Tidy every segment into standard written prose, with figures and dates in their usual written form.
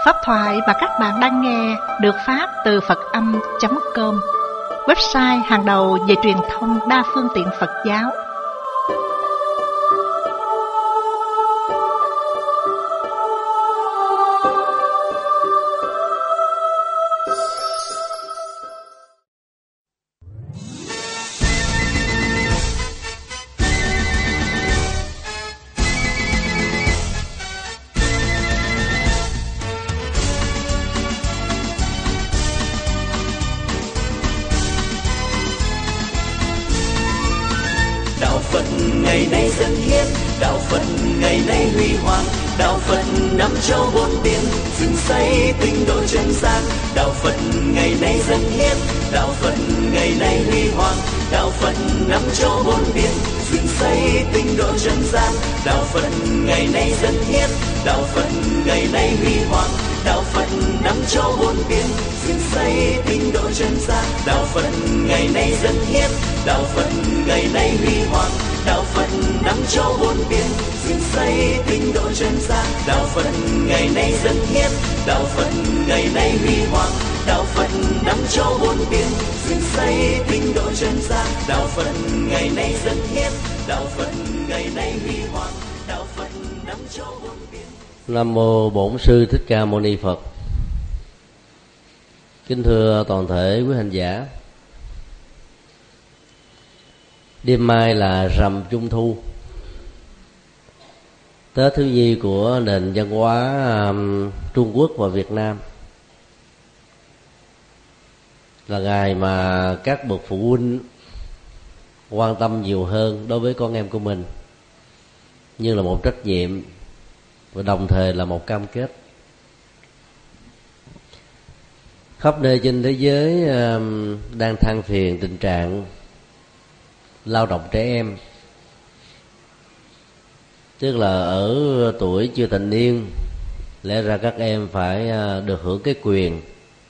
Pháp thoại mà các bạn đang nghe được phát từ Phật-âm.com, website hàng đầu về truyền thông đa phương tiện Phật giáo. Ngày nay dân hiến, đạo Phật ngày nay huy hoàng, đạo Phật năm châu bốn biển, dựng xây tinh độ chân gian. Đạo Phật ngày nay dân hiến, đạo Phật ngày nay huy hoàng, đạo Phật năm châu bốn biển, dựng xây tinh độ chân gian. Đạo Phật ngày nay dân hiến, đạo Phật ngày nay huy hoàng, đạo Phật năm châu bốn biển, dựng xây tinh độ chân gian. Đạo Phật ngày nay dân hiến, đạo Phật ngày nay huy hoàng, đạo Phật năm châu bốn biển, dựng xây tinh độ chân gian. Đạo Phật ngày nay dân hiến, đạo Phật ngày nay huy hoàng, đạo Phật năm châu bốn biển, dựng xây tinh độ chân gian. Đạo Phật ngày nay dân hiến, đạo Phật ngày nay huy hoàng, đạo Phật năm châu bốn biển. Nam mô Bổn Sư Thích Ca Mâu Ni Phật. Kính thưa toàn thể quý hành giả, đêm mai là rằm Trung Thu, Tết thứ nhì của nền văn hóa Trung Quốc và Việt Nam, là ngày mà các bậc phụ huynh quan tâm nhiều hơn đối với con em của mình, như là một trách nhiệm và đồng thời là một cam kết. Khắp nơi trên thế giới đang than phiền tình trạng lao động trẻ em, tức là ở tuổi chưa thành niên. Lẽ ra các em phải được hưởng cái quyền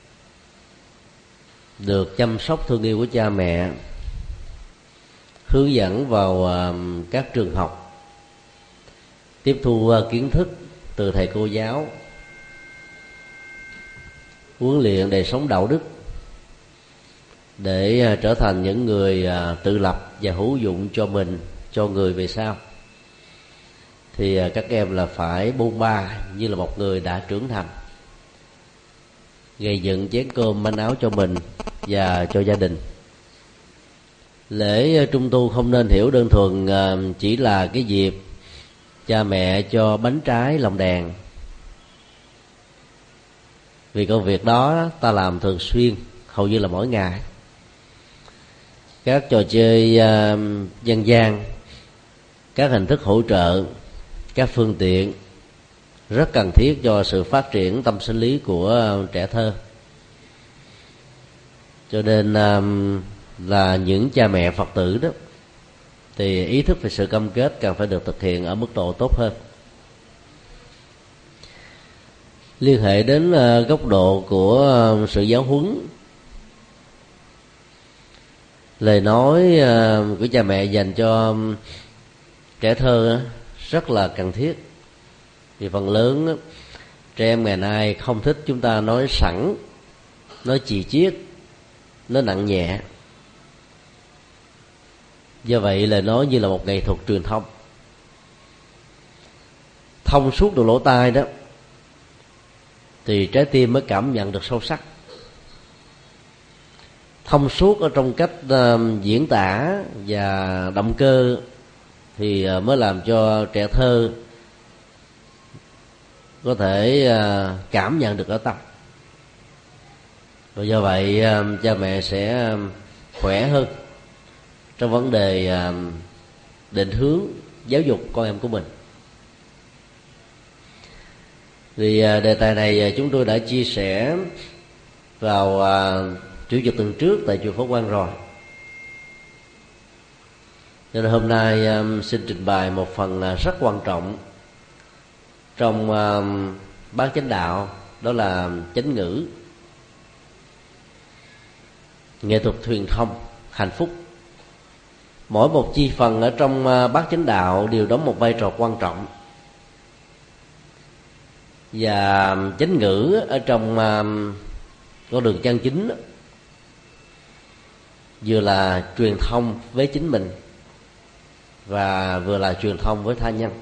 được chăm sóc thương yêu của cha mẹ, hướng dẫn vào các trường học, tiếp thu kiến thức từ thầy cô giáo, huấn luyện đời sống đạo đức để trở thành những người tự lập và hữu dụng cho mình, cho người về sau. Thì các em là phải bôn ba như là một người đã trưởng thành, gây dựng chén cơm manh áo cho mình và cho gia đình. Lễ Trung Thu không nên hiểu đơn thuần chỉ là cái dịp cha mẹ cho bánh trái lồng đèn, vì công việc đó ta làm thường xuyên, hầu như là mỗi ngày. Các trò chơi dân gian, các hình thức hỗ trợ, các phương tiện rất cần thiết cho sự phát triển tâm sinh lý của trẻ thơ. Cho nên là những cha mẹ Phật tử đó thì ý thức về sự cam kết cần phải được thực hiện ở mức độ tốt hơn. Liên hệ đến góc độ của sự giáo huấn, lời nói của cha mẹ dành cho trẻ thơ rất là cần thiết. Vì phần lớn trẻ em ngày nay không thích chúng ta nói sẵn, nói chì chiết, nói nặng nhẹ. Do vậy lời nói như là một nghệ thuật truyền thông, thông suốt được lỗ tai đó thì trái tim mới cảm nhận được sâu sắc. Thông suốt ở trong cách diễn tả và động cơ thì mới làm cho trẻ thơ có thể cảm nhận được ở tâm. Và do vậy cha mẹ sẽ khỏe hơn trong vấn đề định hướng giáo dục con em của mình. Vì đề tài này chúng tôi đã chia sẻ vào Chủ nhật tuần trước tại chùa Pháp Quang rồi, cho nên hôm nay xin trình bày một phần rất quan trọng trong bát chánh đạo, đó là chánh ngữ, nghệ thuật truyền thông hạnh phúc. Mỗi một chi phần ở trong bát chánh đạo đều đóng một vai trò quan trọng. Và chánh ngữ ở trong con đường chân chính vừa là truyền thông với chính mình và vừa là truyền thông với tha nhân.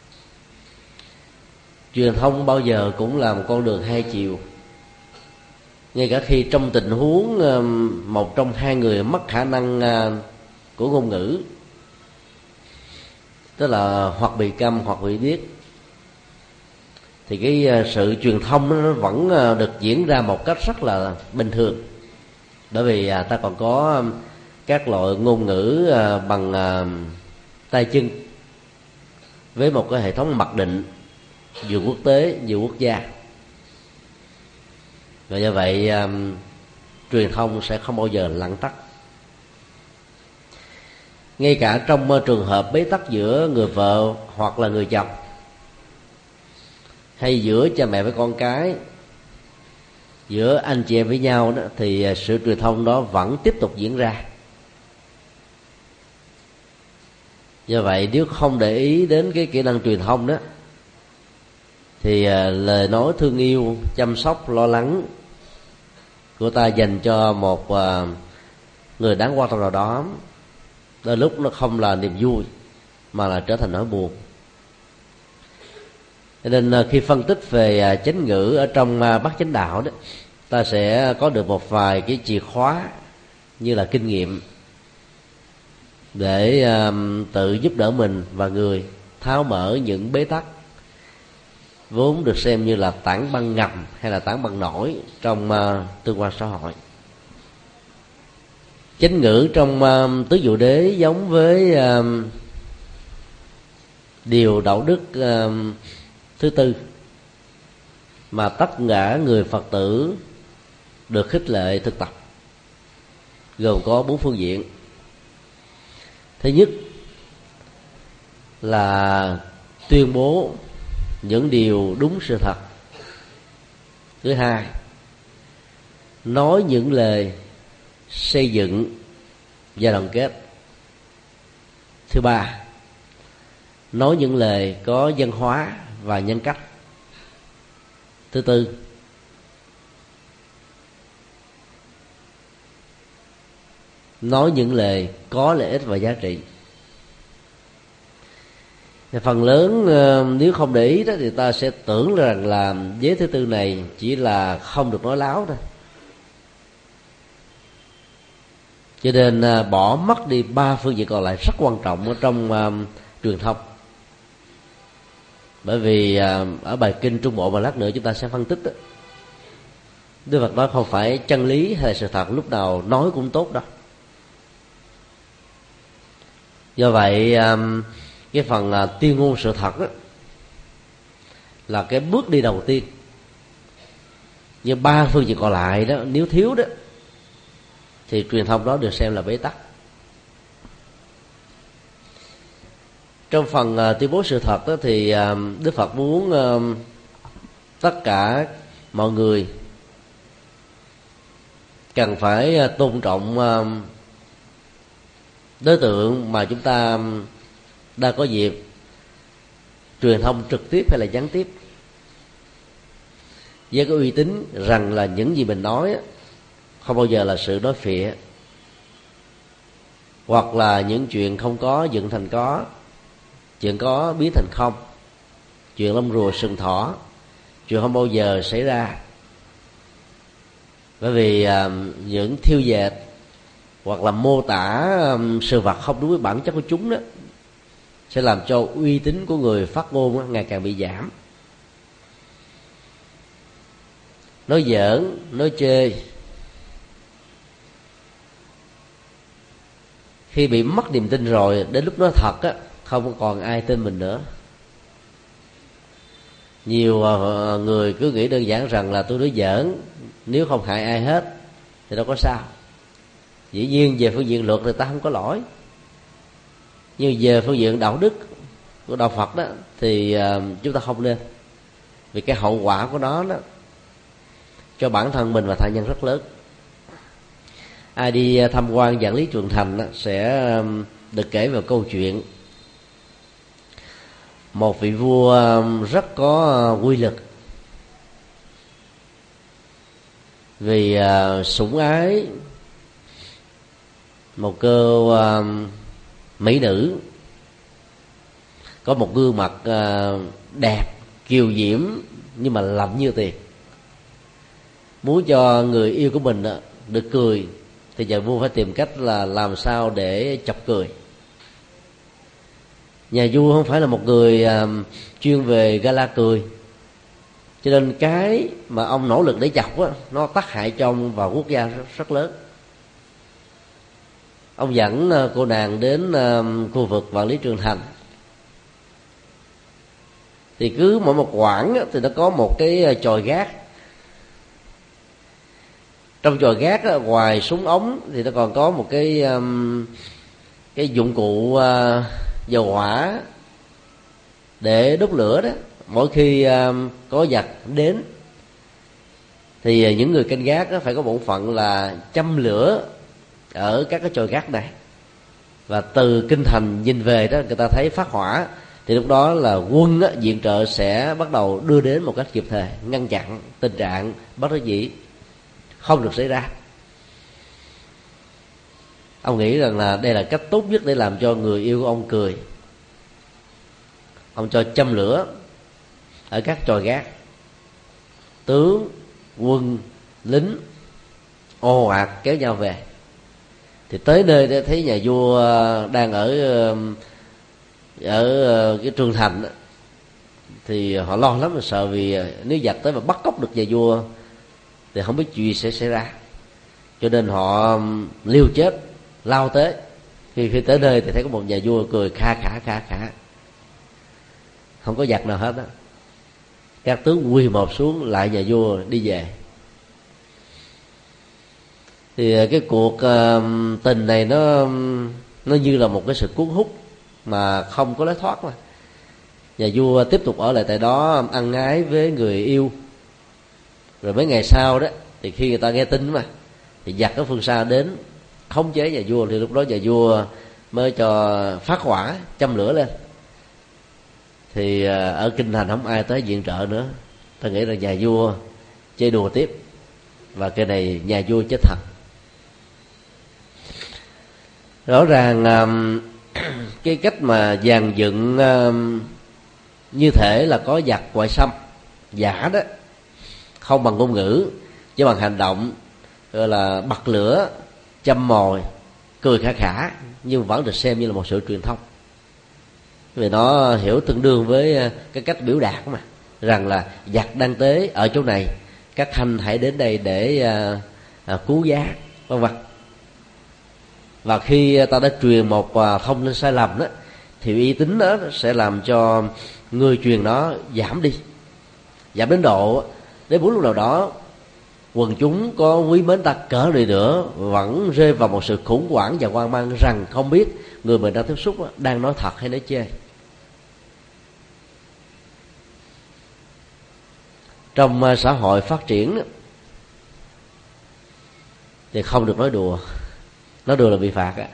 Truyền thông bao giờ cũng là một con đường hai chiều. Ngay cả khi trong tình huống một trong hai người mất khả năng của ngôn ngữ, tức là hoặc bị câm hoặc bị điếc, thì cái sự truyền thông nó vẫn được diễn ra một cách rất là bình thường. Bởi vì ta còn có các loại ngôn ngữ bằng tay chân với một cái hệ thống mặc định vừa quốc tế vừa quốc gia. Và do vậy truyền thông sẽ không bao giờ lặng tắt. Ngay cả trong trường hợp bế tắc giữa người vợ hoặc là người chồng, hay giữa cha mẹ với con cái, giữa anh chị em với nhau đó, thì sự truyền thông đó vẫn tiếp tục diễn ra. Do vậy nếu không để ý đến cái kỹ năng truyền thông đó, thì lời nói thương yêu, chăm sóc, lo lắng của ta dành cho một người đáng quan tâm nào đó, đôi lúc nó không là niềm vui mà là trở thành nỗi buồn. Cho nên khi phân tích về chánh ngữ ở trong bát chánh đạo đó, ta sẽ có được một vài cái chìa khóa như là kinh nghiệm để tự giúp đỡ mình và người tháo mở những bế tắc vốn được xem như là tảng băng ngầm hay là tảng băng nổi trong tương quan xã hội. Chánh ngữ trong tứ diệu đế giống với điều đạo đức thứ tư mà tất cả người Phật tử được khích lệ thực tập, gồm có 4 phương diện. Thứ nhất là tuyên bố những điều đúng sự thật. Thứ hai, nói những lời xây dựng và đoàn kết. Thứ ba, nói những lời có văn hóa và nhân cách. Thứ tư, nói những lời có lợi ích và giá trị. Phần lớn nếu không để ý đó thì ta sẽ tưởng rằng là giới thứ tư này chỉ là không được nói láo thôi. Cho nên bỏ mất đi 3 phương diện còn lại rất quan trọng ở trong truyền thông. Bởi vì ở bài kinh Trung Bộ mà lát nữa chúng ta sẽ phân tích đó, Đức Phật nói không phải chân lý hay là sự thật lúc nào nói cũng tốt đâu. Do vậy cái phần tuyên ngôn sự thật đó là cái bước đi đầu tiên. Nhưng 3 phương diện còn lại đó nếu thiếu đó thì truyền thông đó được xem là bế tắc. Trong phần tuyên bố sự thật đó thì Đức Phật muốn tất cả mọi người cần phải tôn trọng đối tượng mà chúng ta đã có dịp truyền thông trực tiếp hay là gián tiếp, với cái uy tín rằng là những gì mình nói không bao giờ là sự nói phịa, hoặc là những chuyện không có dựng thành có, chuyện có biến thành không, chuyện lông rùa sừng thỏ, chuyện không bao giờ xảy ra. Bởi vì những thiêu dệt hoặc là mô tả sự vật không đúng với bản chất của chúng đó sẽ làm cho uy tín của người phát ngôn ngày càng bị giảm. Nói giỡn, nói chê, khi bị mất niềm tin rồi, đến lúc nói thật á, không còn ai tin mình nữa. Nhiều người cứ nghĩ đơn giản rằng là tôi nói giỡn, nếu không hại ai hết thì đâu có sao. Dĩ nhiên về phương diện luật thì ta không có lỗi, nhưng về phương diện đạo đức của đạo Phật đó thì chúng ta không nên, vì cái hậu quả của nó đó cho bản thân mình và tha nhân rất lớn. Ai đi tham quan Vạn Lý Trường Thành đó, sẽ được kể về câu chuyện một vị vua rất có quy lực vì sủng ái một cô mỹ nữ có một gương mặt đẹp kiều diễm nhưng mà lạnh như tiền. Muốn cho người yêu của mình được cười thì nhà vua phải tìm cách là làm sao để chọc cười. Nhà vua không phải là một người chuyên về gala cười, cho nên cái mà ông nỗ lực để chọc á, nó tác hại cho ông và quốc gia rất lớn. Ông dẫn cô nàng đến khu vực Vạn Lý Trường Thành, thì cứ mỗi một quãng thì nó có một cái chòi gác. Trong chòi gác ngoài súng ống thì nó còn có một cái dụng cụ dầu hỏa để đốt lửa đó. Mỗi khi có giặc đến thì những người canh gác phải có bổn phận là châm lửa ở các cái chòi gác này, và từ kinh thành nhìn về đó người ta thấy phát hỏa thì lúc đó là quân viện trợ sẽ bắt đầu đưa đến một cách kịp thời, ngăn chặn tình trạng bất đắc dĩ không được xảy ra. Ông nghĩ rằng là đây là cách tốt nhất để làm cho người yêu của ông cười. Ông cho châm lửa ở các chòi gác, tướng quân lính ồ ạt kéo nhau về. Thì tới nơi để thấy nhà vua đang ở cái Trường Thành thì họ lo lắm, là sợ vì nếu giặc tới mà bắt cóc được nhà vua thì không biết chuyện gì sẽ xảy ra, cho nên họ liều chết lao tới. Khi tới nơi thì thấy có một nhà vua cười kha khả, không có giặc nào hết á. Các tướng quỳ mọp xuống lại nhà vua đi về. Thì cái cuộc tình này nó như là một cái sự cuốn hút mà không có lối thoát mà. Nhà vua tiếp tục ở lại tại đó ăn ái với người yêu. Rồi mấy ngày sau đó thì khi người ta nghe tin mà thì giặc ở phương xa đến khống chế nhà vua, thì lúc đó nhà vua mới cho phát hỏa châm lửa lên. Thì ở kinh thành không ai tới viện trợ nữa. Ta nghĩ là nhà vua chơi đùa tiếp, và cái này nhà vua chết thật. Rõ ràng cái cách mà dàn dựng như thể là có giặc ngoại xâm giả đó, không bằng ngôn ngữ chứ bằng hành động, gọi là bật lửa châm mồi cười khả, nhưng vẫn được xem như là một sự truyền thông, vì nó hiểu tương đương với cái cách biểu đạt mà, rằng là giặc đang tới ở chỗ này, các khanh hãy đến đây để cứu giá vân vân. Và khi ta đã truyền một thông tin sai lầm đó, thì uy tín đó sẽ làm cho người truyền nó giảm đến độ đến lúc nào đó quần chúng có quý mến ta cỡ này nữa vẫn rơi vào một sự khủng hoảng và hoang mang, rằng không biết người mình đang tiếp xúc đang nói thật hay nói chê. Trong xã hội phát triển thì không được nói đùa là bị phạt á.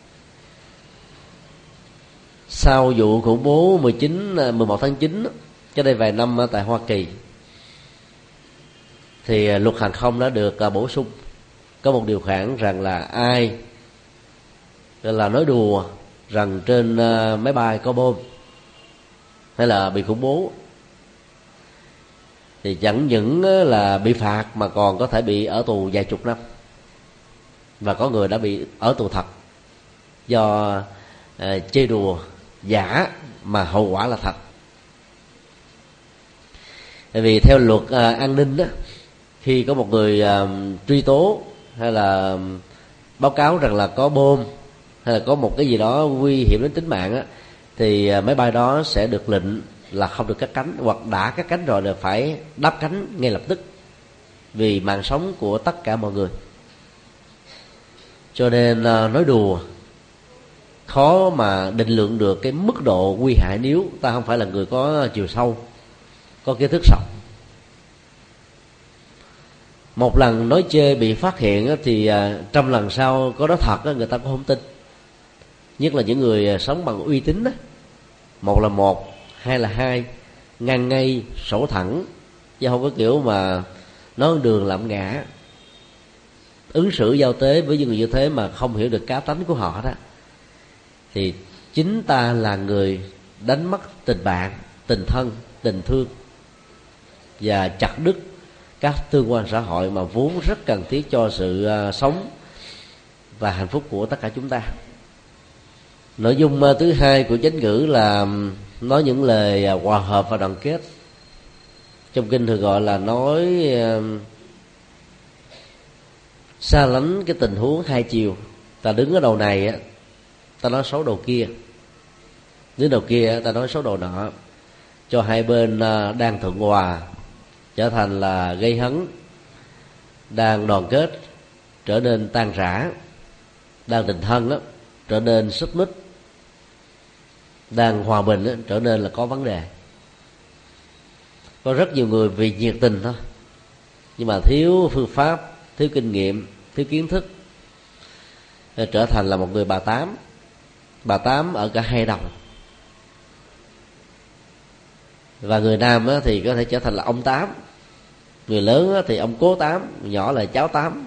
Sau vụ khủng bố 11 tháng 9 cho đây vài năm tại Hoa Kỳ, thì luật hàng không đã được bổ sung. Có một điều khoản rằng là ai là nói đùa rằng trên máy bay có bom hay là bị khủng bố thì chẳng những là bị phạt mà còn có thể bị ở tù vài chục năm. Và có người đã bị ở tù thật do chơi đùa giả mà hậu quả là thật. Tại vì theo luật an ninh đó, khi có một người truy tố hay là báo cáo rằng là có bom hay là có một cái gì đó nguy hiểm đến tính mạng á, thì máy bay đó sẽ được lệnh là không được cất cánh, hoặc đã cất cánh rồi là phải đáp cánh ngay lập tức, vì mạng sống của tất cả mọi người. Cho nên nói đùa khó mà định lượng được cái mức độ nguy hại nếu ta không phải là người có chiều sâu, có kiến thức rộng. Một lần nói chê bị phát hiện thì trăm lần sau có nói thật người ta cũng không tin. Nhất là những người sống bằng uy tín đó. Một là một, hai là hai, ngang ngay sổ thẳng, chứ không có kiểu mà nói đường làm ngã. ứng xử giao tế với những người như thế mà không hiểu được cá tánh của họ đó, thì chính ta là người đánh mất tình bạn, tình thân, tình thương và chặt đứt các tương quan xã hội mà vốn rất cần thiết cho sự sống và hạnh phúc của tất cả chúng ta. Nội dung thứ hai của chánh ngữ là nói những lời hòa hợp và đoàn kết. Trong kinh thường gọi là nói xa lánh cái tình huống hai chiều. Ta đứng ở đầu này ta nói xấu đầu kia, đứng đầu kia ta nói xấu đầu nọ, cho hai bên đang thuận hòa trở thành là gây hấn, đang đoàn kết trở nên tan rã, đang tình thân đó trở nên xích mích, đang hòa bình đó, trở nên là có vấn đề. Có rất nhiều người vì nhiệt tình thôi, nhưng mà thiếu phương pháp, thiếu kinh nghiệm, thiếu kiến thức, trở thành là một người bà tám ở cả hai đầu. Và người nam thì có thể trở thành là ông tám, người lớn thì ông cố tám, nhỏ là cháu tám.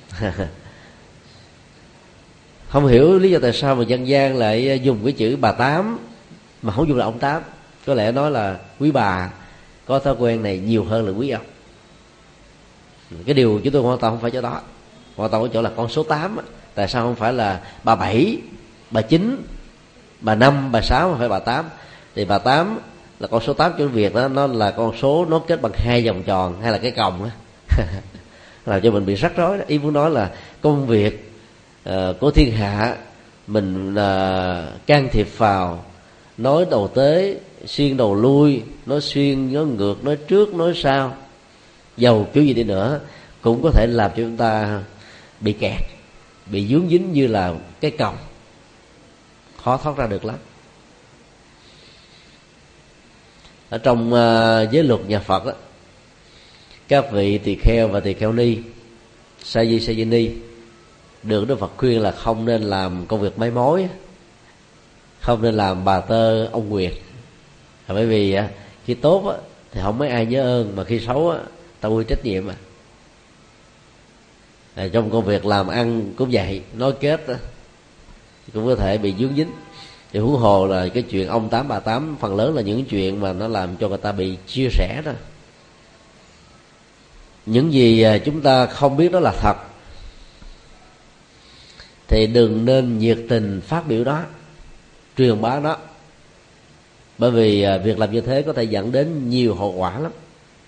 Không hiểu lý do tại sao mà dân gian lại dùng cái chữ bà tám mà không dùng là ông tám. Có lẽ nói là quý bà có thói quen này nhiều hơn là quý ông. Cái điều chúng tôi hoàn toàn không phải chỗ đó, hoàn toàn ở chỗ là con số 8. Tại sao không phải là bà 7, bà 9, bà 5, bà 6 mà phải bà 8? Thì bà 8 là con số 8 trong Việt đó, nó là con số nối kết bằng hai vòng tròn hay là cái còng đó. Làm cho mình bị rắc rối đó. Ý muốn nói là công việc của thiên hạ mình can thiệp vào, nói đầu tế, xuyên đầu lui, nói xuyên, nói ngược, nói trước, nói sau, dầu kiểu gì đi nữa cũng có thể làm cho chúng ta bị kẹt, bị vướng dính như là cái còng, khó thoát ra được lắm. Ở trong giới luật nhà Phật đó, các vị tỳ kheo và tỳ kheo ni, sa di sa di ni được Đức Phật khuyên là không nên làm công việc máy mối, không nên làm bà tơ ông Nguyệt. Bởi vì khi tốt thì không mấy ai nhớ ơn, mà khi xấu ta quy trách nhiệm. Trong công việc làm ăn cũng vậy, nói kết cũng có thể bị vướng dính. Thì huống hồ là cái chuyện ông tám bà tám, phần lớn là những chuyện mà nó làm cho người ta bị chia sẻ đó. Những gì chúng ta không biết đó là thật thì đừng nên nhiệt tình phát biểu đó, truyền bá đó. Bởi vì việc làm như thế có thể dẫn đến nhiều hậu quả lắm.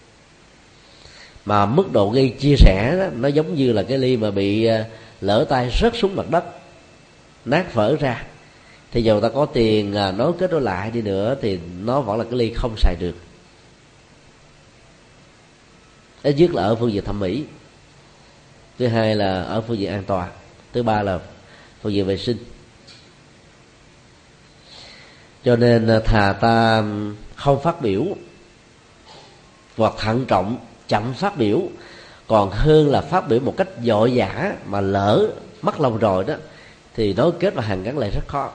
Mà mức độ gây chia sẻ đó, nó giống như là cái ly mà bị lỡ tay rớt xuống mặt đất, nát vỡ ra. Thì dù ta có tiền nối kết nối lại đi nữa thì nó vẫn là cái ly không xài được. Ít nhất là ở phương diện thẩm mỹ, thứ hai là ở phương diện an toàn, thứ ba là phương diện vệ sinh. Cho nên thà ta không phát biểu hoặc thận trọng chậm phát biểu, còn hơn là phát biểu một cách vội vã mà lỡ mất lòng rồi đó thì nối kết và hàn gắn lại rất khó.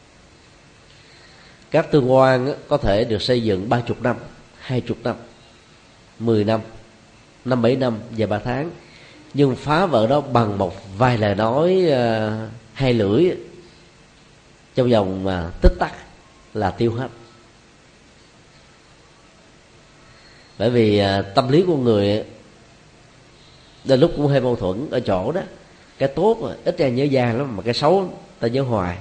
Các tương quan có thể được xây dựng 30 năm, 20 năm, 10 năm, 5-7 năm và 3 tháng, nhưng phá vỡ đó bằng một vài lời nói hai lưỡi trong vòng tích tắc là tiêu hết. Bởi vì tâm lý của người đôi lúc cũng hơi mâu thuẫn ở chỗ đó, cái tốt ít ra nhớ dang lắm, mà cái xấu ta nhớ hoài.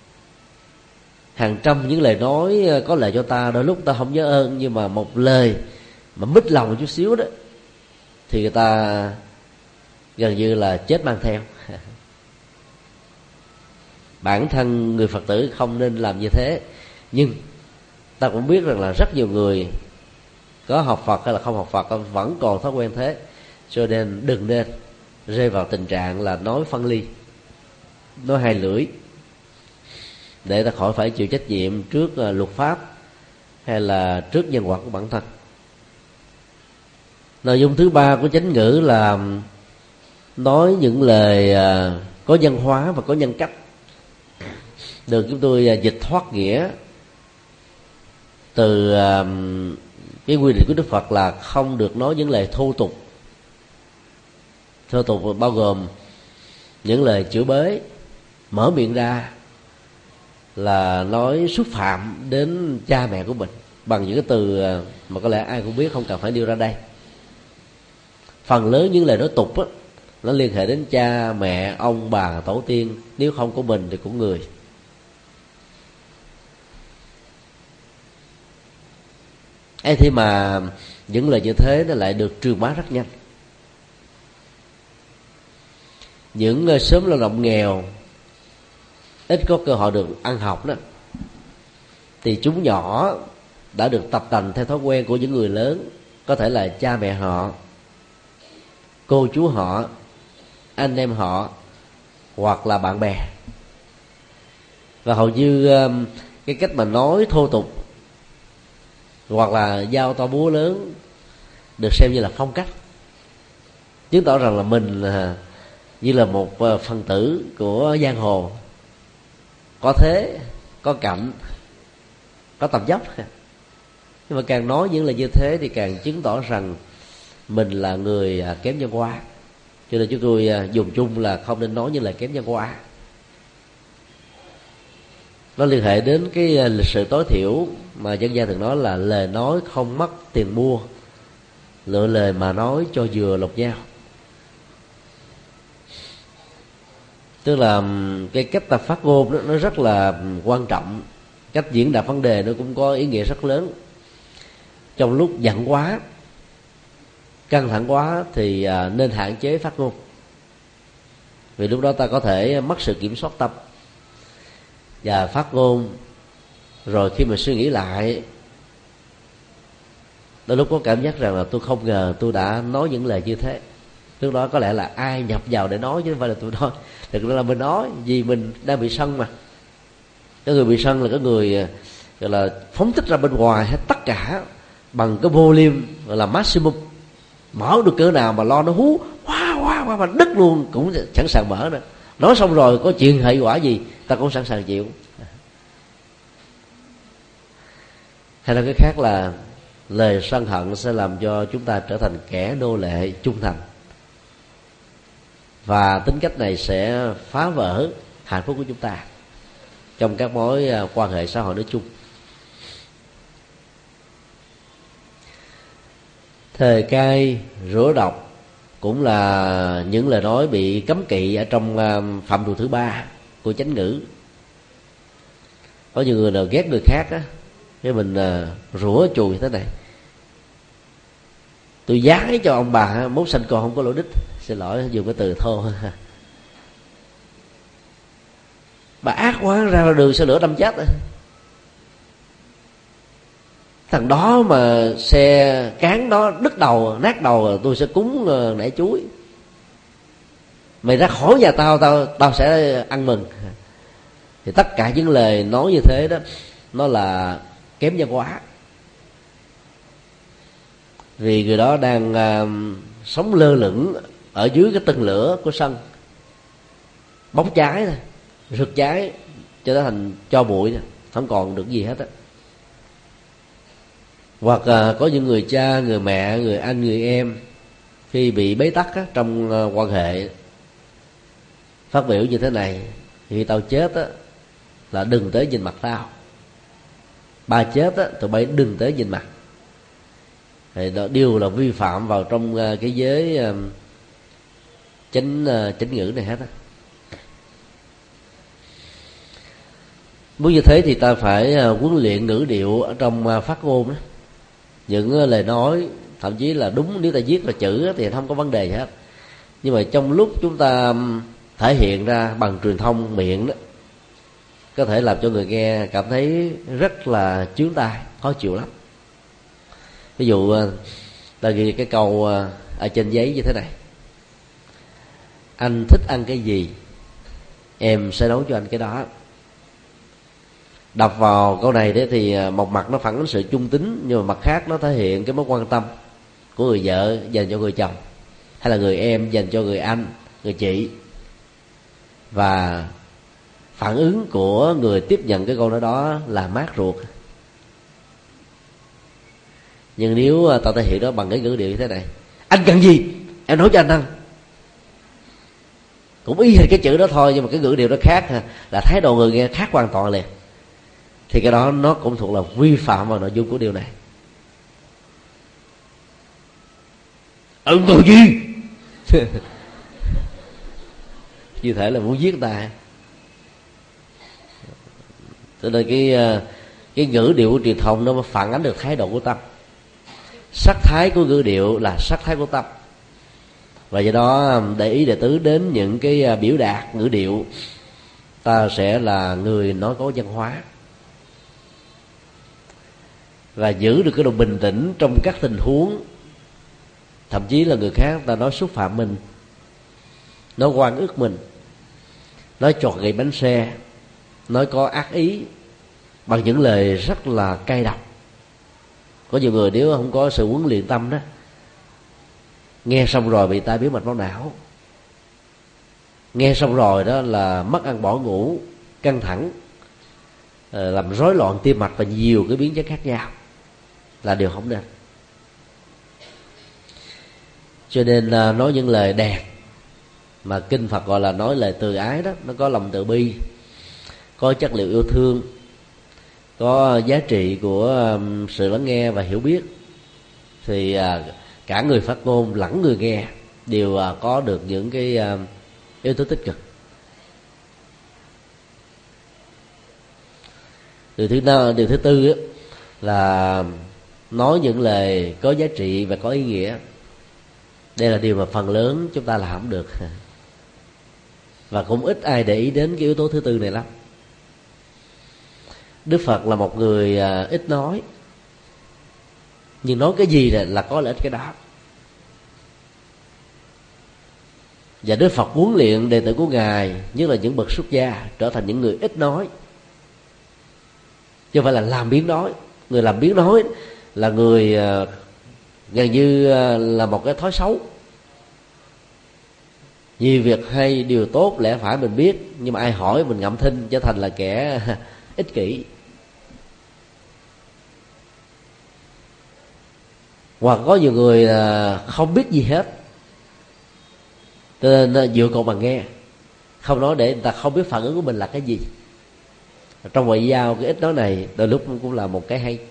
Hàng trăm những lời nói có lợi cho ta, đôi lúc ta không nhớ ơn, nhưng mà một lời mà mít lòng chút xíu đó thì người ta gần như là chết mang theo. Bản thân người Phật tử không nên làm như thế, nhưng ta cũng biết rằng là rất nhiều người có học Phật hay là không học Phật vẫn còn thói quen thế. Cho nên đừng nên rơi vào tình trạng là nói phân ly, nói hai lưỡi, để ta khỏi phải chịu trách nhiệm trước luật pháp hay là trước nhân quả của bản thân. Nội dung thứ ba của chánh ngữ là nói những lời có nhân hóa và có nhân cách, được chúng tôi dịch thoát nghĩa từ cái quy định của Đức Phật là không được nói những lời thô tục, Thô tục bao gồm những lời chửi bới, mở miệng ra là nói xúc phạm đến cha mẹ của mình bằng những cái từ mà có lẽ ai cũng biết, không cần phải nêu ra đây. Phần lớn những lời nói tục á, nó liên hệ đến cha mẹ, ông bà, tổ tiên, nếu không có mình thì cũng người. Ấy thế mà những lời như thế nó lại được truyền bá rất nhanh. Những xóm lao động nghèo ít có cơ hội được ăn học đó, thì chúng nhỏ đã được tập tành theo thói quen của những người lớn, có thể là cha mẹ họ, cô chú họ, anh em họ, hoặc là bạn bè. Và hầu như cái cách mà nói thô tục hoặc là giao to búa lớn được xem như là phong cách, chứng tỏ rằng là mình như là một phần tử của giang hồ, có thế, có cạnh, có tầm dốc. Nhưng mà càng nói những lời như thế thì càng chứng tỏ rằng mình là người kém văn hóa. Cho nên chúng tôi dùng chung là không nên nói những lời kém văn hóa. Nó liên hệ đến cái lịch sự tối thiểu mà dân gian thường nói là lời nói không mất tiền mua, lựa lời mà nói cho vừa lột nhau. Tức là cái cách ta phát ngôn đó, nó rất là quan trọng. Cách diễn đạt vấn đề nó cũng có ý nghĩa rất lớn. Trong lúc giận quá, căng thẳng quá thì nên hạn chế phát ngôn, vì lúc đó ta có thể mất sự kiểm soát tâm. Và phát ngôn rồi khi mà suy nghĩ lại, đôi lúc có cảm giác rằng là tôi không ngờ tôi đã nói những lời như thế. Lúc đó có lẽ là ai nhập vào để nói chứ không phải là tôi nói. Thực ra là mình nói vì mình đang bị sân mà. Cái người bị sân là cái người gọi là phóng thích ra bên ngoài hết tất cả bằng cái volume gọi là maximum. Mở được cỡ nào mà lo nó hú wow mà đứt luôn cũng sẵn sàng mở nữa. Nói xong rồi có chuyện hệ quả gì ta cũng sẵn sàng chịu. Hay là cái khác là lời sân hận sẽ làm cho chúng ta trở thành kẻ nô lệ trung thành, và tính cách này sẽ phá vỡ hạnh phúc của chúng ta trong các mối quan hệ xã hội nói chung. Thề cay, rủa độc cũng là những lời nói bị cấm kỵ ở trong phạm trù thứ 3 của chánh ngữ. Có nhiều người nào ghét người khác á, cái mình rủa chùi thế này: tôi giái cho ông bà mốt sanh con không có lỗ đích. Xin lỗi dùng cái từ thô. Bà ác quá, ra đường xe lửa đâm chết rồi. Thằng đó mà xe cán đó đứt đầu, nát đầu, tôi sẽ cúng nải chuối. Mày ra khỏi nhà tao sẽ ăn mừng. Thì tất cả những lời nói như thế đó, nó là kém văn hóa. Vì người đó đang sống lơ lửng ở dưới cái tầng lửa của sân, bóng cháy thôi, rực cháy cho nó thành tro bụi, không còn được gì hết á. Hoặc có những người cha, người mẹ, người anh, người em khi bị bế tắc á, trong quan hệ phát biểu như thế này: khi tao chết á, là đừng tới nhìn mặt tao. Ba chết á, tụi bay đừng tới nhìn mặt. Thì đó đều là vi phạm vào trong cái giới chánh ngữ này hết á. Muốn như thế thì ta phải huấn luyện ngữ điệu ở trong phát ngôn đó. Những lời nói thậm chí là đúng, nếu ta viết là chữ thì không có vấn đề gì hết. Nhưng mà trong lúc chúng ta thể hiện ra bằng truyền thông miệng đó, có thể làm cho người nghe cảm thấy rất là chướng tai, khó chịu lắm. Ví dụ ta ghi cái câu ở trên giấy như thế này: anh thích ăn cái gì, em sẽ nấu cho anh cái đó. Đọc vào câu này đấy thì một mặt nó phản ánh sự trung tín, nhưng mà mặt khác nó thể hiện cái mối quan tâm của người vợ dành cho người chồng, hay là người em dành cho người anh, người chị. Và phản ứng của người tiếp nhận cái câu nói đó là mát ruột. Nhưng nếu ta thể hiện đó bằng cái ngữ điệu như thế này: anh cần gì em nấu cho anh ăn, cũng y hệt cái chữ đó thôi, nhưng mà cái ngữ điệu nó khác, là thái độ người nghe khác hoàn toàn liền, thì cái đó nó cũng thuộc là vi phạm vào nội dung của điều này. Ngồi gì như thể là muốn giết ta. Cho nên cái ngữ điệu của truyền thông nó phản ánh được thái độ của tâm. Sắc thái của ngữ điệu là sắc thái của tâm, và do đó để ý đệ tứ đến những cái biểu đạt ngữ điệu, ta sẽ là người nói có văn hóa, và giữ được cái độ bình tĩnh trong các tình huống. Thậm chí là người khác ta nói xúc phạm mình, nói oan ức mình, nói chọt gậy bánh xe, nói có ác ý bằng những lời rất là cay độc. Có nhiều người nếu không có sự huấn luyện tâm đó, nghe xong rồi bị tai biến mạch máu não, nghe xong rồi đó là mất ăn bỏ ngủ, căng thẳng, làm rối loạn tim mạch và nhiều cái biến chất khác nhau, là điều không nên. Cho nên nói những lời đẹp mà kinh Phật gọi là nói lời từ ái đó, nó có lòng từ bi, có chất liệu yêu thương, có giá trị của sự lắng nghe và hiểu biết, thì cả người phát ngôn lẫn người nghe đều có được những cái yếu tố tích cực. Điều thứ tư là nói những lời có giá trị và có ý nghĩa. Đây là điều mà phần lớn chúng ta làm không được, và cũng ít ai để ý đến cái yếu tố thứ tư này lắm. Đức Phật là một người ít nói, nhưng nói cái gì là có lợi ích cái đó. Và Đức Phật huấn luyện đệ tử của Ngài, nhất là những bậc xuất gia, trở thành những người ít nói, chứ không phải là làm biếng nói. Người làm biếng nói là người gần như là một cái thói xấu. Nhiều việc hay, điều tốt lẽ phải mình biết, nhưng mà ai hỏi mình ngậm thinh, trở thành là kẻ ích kỷ. Hoặc có nhiều người không biết gì hết, cho nên dựa cột mà nghe, không nói để người ta không biết phản ứng của mình là cái gì. Trong ngoại giao, cái ít nói này đôi lúc cũng là một cái hay.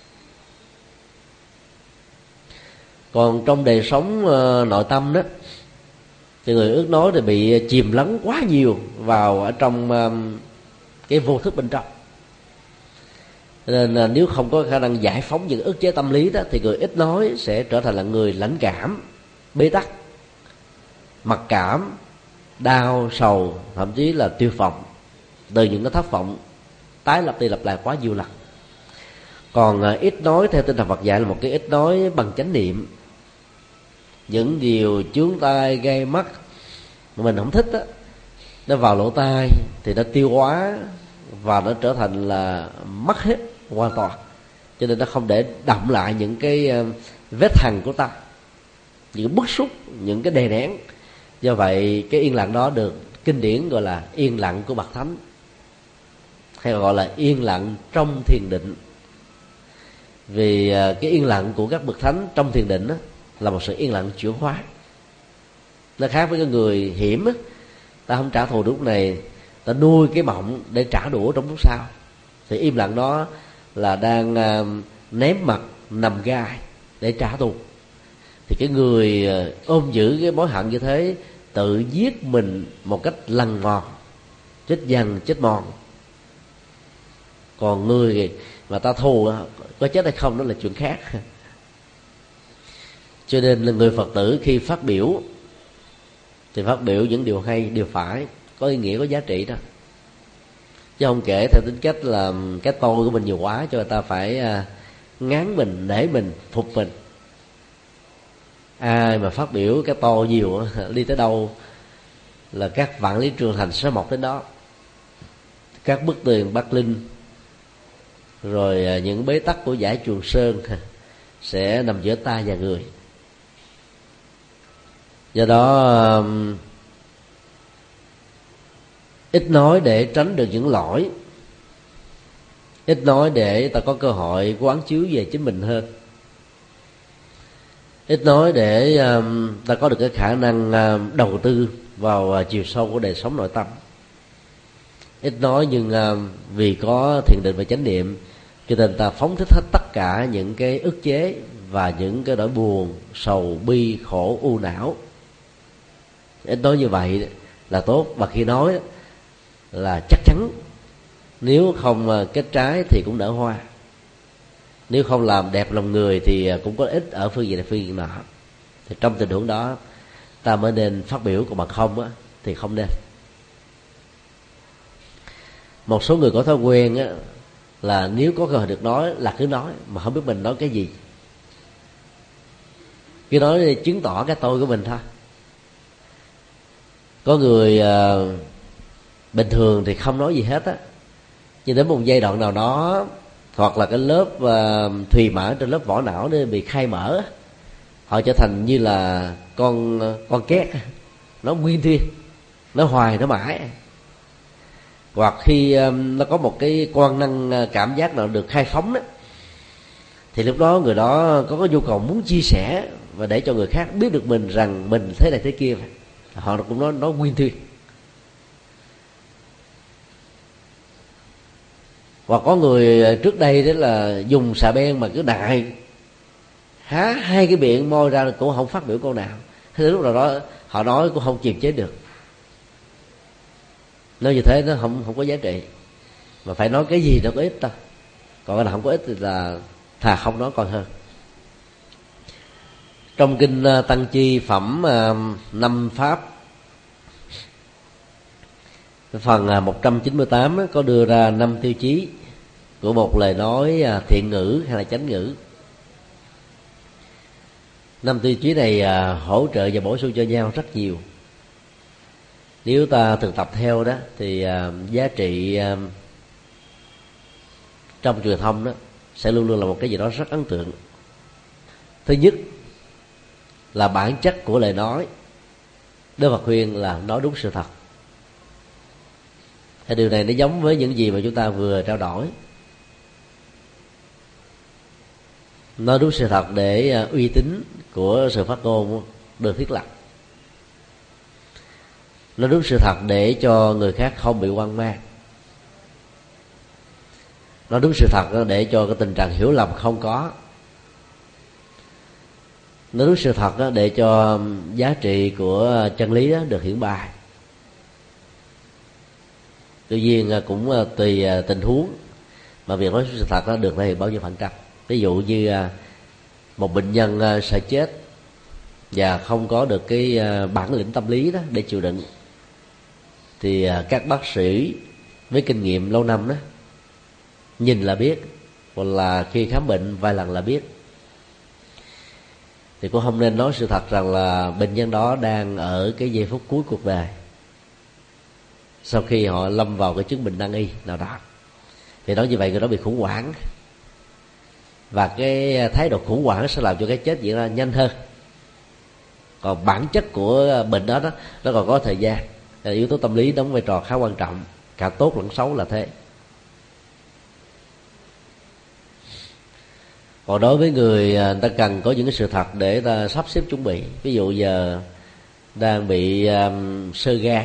Còn trong đời sống nội tâm đó, thì người ước nói thì bị chìm lắng quá nhiều vào ở trong cái vô thức bên trong. Nên nếu không có khả năng giải phóng những ức chế tâm lý đó, thì người ít nói sẽ trở thành là người lãnh cảm, bế tắc, mặc cảm, đau, sầu, thậm chí là tiêu vọng từ những cái thất vọng tái lặp đi lặp lại quá nhiều lần. Còn ít nói theo tinh thần Phật dạy là một cái ít nói bằng chánh niệm. Những điều chướng tai gây mắt mà mình không thích đó, nó vào lỗ tai thì nó tiêu hóa và nó trở thành là mất hết hoàn toàn, cho nên nó không để đọng lại những cái vết hằn của ta, những bức xúc, những cái đè nén. Do vậy cái yên lặng đó được kinh điển gọi là yên lặng của bậc thánh, hay gọi là yên lặng trong thiền định. Vì cái yên lặng của các bậc thánh trong thiền định đó là một sự yên lặng chuyển hóa. Nó khác với cái người hiểm á, ta không trả thù lúc này, ta nuôi cái mộng để trả đũa trong lúc sau. Thì im lặng đó là đang ném mặt nằm gai để trả thù. Thì cái người ôm giữ cái mối hận như thế tự giết mình một cách lằn mòn, chết dần chết mòn. Còn người mà ta thù có chết hay không đó là chuyện khác. Cho nên là người Phật tử khi phát biểu thì phát biểu những điều hay, điều phải, có ý nghĩa, có giá trị đó, chứ không kể theo tính cách là cái tôi của mình nhiều quá cho người ta phải ngán mình, nể mình, phục mình. Ai mà phát biểu cái to nhiều đi tới đâu là các vạn lý trường thành sẽ mọc đến đó. Các bức tường Bắc Linh, rồi những bế tắc của dãy Trường Sơn sẽ nằm giữa ta và người. Do đó ít nói để tránh được những lỗi, ít nói để ta có cơ hội quán chiếu về chính mình hơn. ít nói để ta có được cái khả năng đầu tư vào chiều sâu của đời sống nội tâm. Ít nói nhưng vì có thiền định và chánh niệm cho nên ta phóng thích hết tất cả những cái ức chế và những cái nỗi buồn, sầu, bi, khổ, u não. Ít nói như vậy là tốt, và khi nói là chắc chắn nếu không kết trái thì cũng nở hoa, nếu không làm đẹp lòng người thì cũng có ích ở phương diện này phương diện nọ. Thì trong tình huống đó ta mới nên phát biểu, còn mà không á thì không nên. Một số người có thói quen á là nếu có cơ hội được nói là cứ nói, mà không biết mình nói cái gì, cứ nói để chứng tỏ cái tôi của mình thôi. Có người bình thường thì không nói gì hết á, nhưng đến một giai đoạn nào đó, hoặc là cái lớp thùy mã trên lớp vỏ não nó bị khai mở, họ trở thành như là con két, nó nguyên thuyên, nó hoài, nó mãi. Hoặc khi nó có một cái quan năng cảm giác nào được khai phóng đó, thì lúc đó người đó có nhu cầu muốn chia sẻ và để cho người khác biết được mình rằng mình thế này thế kia, họ cũng nói nguyên thuyên. Hoặc có người trước đây đó là dùng xà beng mà cứ đại há hai cái miệng môi ra cũng không phát biểu câu nào. Thế lúc nào đó họ nói cũng không kiềm chế được. Nói như thế nó không có giá trị, mà phải nói cái gì nó có ích thôi. Còn cái nào không có ích thì là thà không nói còn hơn. Trong kinh Tăng Chi phẩm 5 pháp, phần 198 có đưa ra 5 tiêu chí của một lời nói thiện ngữ hay là chánh ngữ. 5 tiêu chí này hỗ trợ và bổ sung cho nhau rất nhiều. Nếu ta thực tập theo đó thì giá trị trong truyền thông đó sẽ luôn luôn là một cái gì đó rất ấn tượng. Thứ nhất là bản chất của lời nói. Đức Phật khuyên là nói đúng sự thật. Thì điều này nó giống với những gì mà chúng ta vừa trao đổi. Nói đúng sự thật để uy tín của sự phát ngôn được thiết lập. Nói đúng sự thật để cho người khác không bị hoang mang. Nói đúng sự thật để cho cái tình trạng hiểu lầm không có. Nói đúng sự thật để cho giá trị của chân lý được hiển bày. Tuy nhiên cũng tùy tình huống mà việc nói sự thật được thể hiện bao nhiêu phần trăm. Ví dụ như một bệnh nhân sợ chết và không có được cái bản lĩnh tâm lý đó để chịu đựng, thì các bác sĩ với kinh nghiệm lâu năm đó nhìn là biết, hoặc là khi khám bệnh vài lần là biết. Thì cũng không nên nói sự thật rằng là bệnh nhân đó đang ở cái giây phút cuối cuộc đời, sau khi họ lâm vào cái chứng bệnh nan y nào đó. Thì nói như vậy người đó bị khủng hoảng, và cái thái độ khủng hoảng sẽ làm cho cái chết diễn ra nhanh hơn. Còn bản chất của bệnh đó nó còn có thời gian. Yếu tố tâm lý đóng vai trò khá quan trọng, cả tốt lẫn xấu là thế. Còn đối với người ta cần có những cái sự thật để ta sắp xếp chuẩn bị. Ví dụ giờ đang bị xơ gan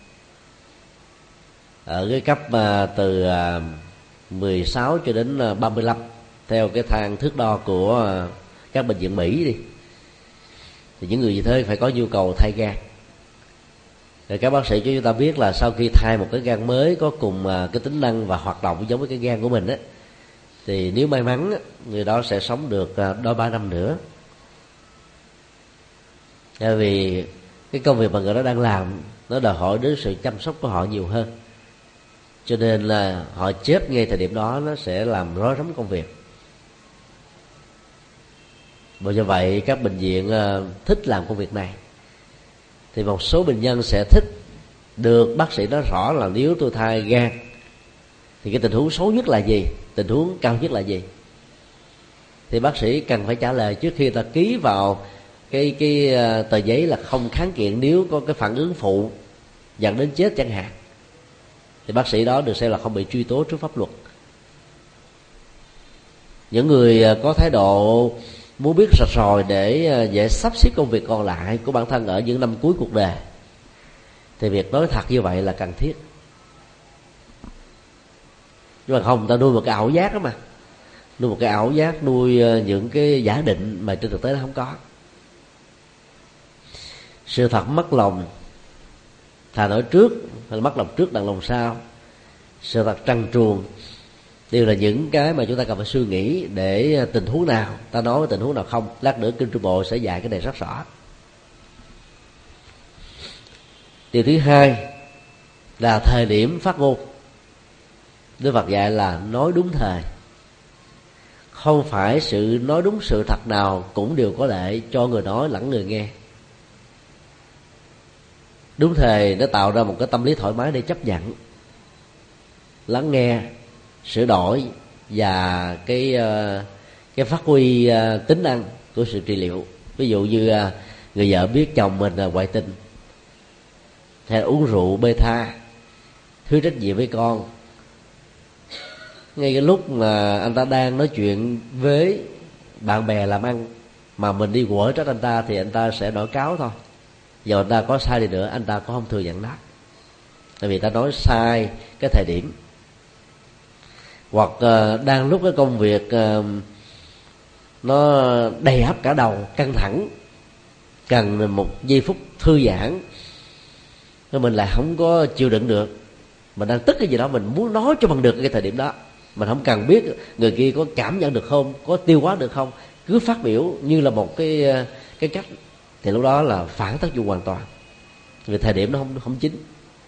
ở cái cấp từ 16 cho đến 35 theo cái thang thước đo của các bệnh viện Mỹ đi, thì những người như thế phải có nhu cầu thay gan. Rồi các bác sĩ cho chúng ta biết là sau khi thay một cái gan mới có cùng cái tính năng và hoạt động giống với cái gan của mình á, thì nếu may mắn người đó sẽ sống được 2-3 năm nữa. Bởi vì cái công việc mà người đó đang làm nó đòi hỏi đến sự chăm sóc của họ nhiều hơn, cho nên là họ chết ngay thời điểm đó nó sẽ làm rối rắm công việc. Bởi do vậy các bệnh viện thích làm công việc này. Thì một số bệnh nhân sẽ thích được bác sĩ nói rõ là nếu tôi thay gan thì cái tình huống xấu nhất là gì, tình huống cao nhất là gì. Thì bác sĩ cần phải trả lời trước khi ta ký vào cái tờ giấy là không kháng kiện nếu có cái phản ứng phụ dẫn đến chết chẳng hạn. Thì bác sĩ đó được xem là không bị truy tố trước pháp luật. Những người có thái độ muốn biết rạch ròi để dễ sắp xếp công việc còn lại của bản thân ở những năm cuối cuộc đời, thì việc nói thật như vậy là cần thiết. Nhưng mà không, ta nuôi một cái ảo giác đó mà, nuôi một cái ảo giác, nuôi những cái giả định mà trên thực tế nó không có. Sự thật mất lòng, thà nói trước hay mất lòng trước đặng lòng sau. Sự thật trần truồng đều là những cái mà chúng ta cần phải suy nghĩ để tình huống nào ta nói, tình huống nào không. Lát nữa Kinh Trung Bộ sẽ dạy cái này rất rõ. Điều thứ hai là thời điểm phát ngôn. Đức Phật dạy là nói đúng thời. Không phải sự nói đúng sự thật nào cũng đều có lợi cho người nói lẫn người nghe. Đúng thời nó tạo ra một cái tâm lý thoải mái để chấp nhận, lắng nghe, sửa đổi và cái phát huy tính năng của sự trị liệu. Ví dụ như người vợ biết chồng mình là ngoại tình, hay uống rượu bê tha, thiếu trách nhiệm với con. Ngay cái lúc mà anh ta đang nói chuyện với bạn bè làm ăn mà mình đi quở trách anh ta, thì anh ta sẽ nổi cáo thôi. Giờ anh ta có sai đi nữa, anh ta cũng không thừa nhận đó, tại vì ta nói sai cái thời điểm. Hoặc đang lúc cái công việc nó đầy ắp cả đầu, căng thẳng, cần một giây phút thư giãn, nhưng mình lại không có chịu đựng được, mình đang tức cái gì đó, mình muốn nói cho bằng được cái thời điểm đó. Mình không cần biết người kia có cảm nhận được không, có tiêu hóa được không, cứ phát biểu như là một cái cách, thì lúc đó là phản tác dụng hoàn toàn, vì thời điểm nó không chính.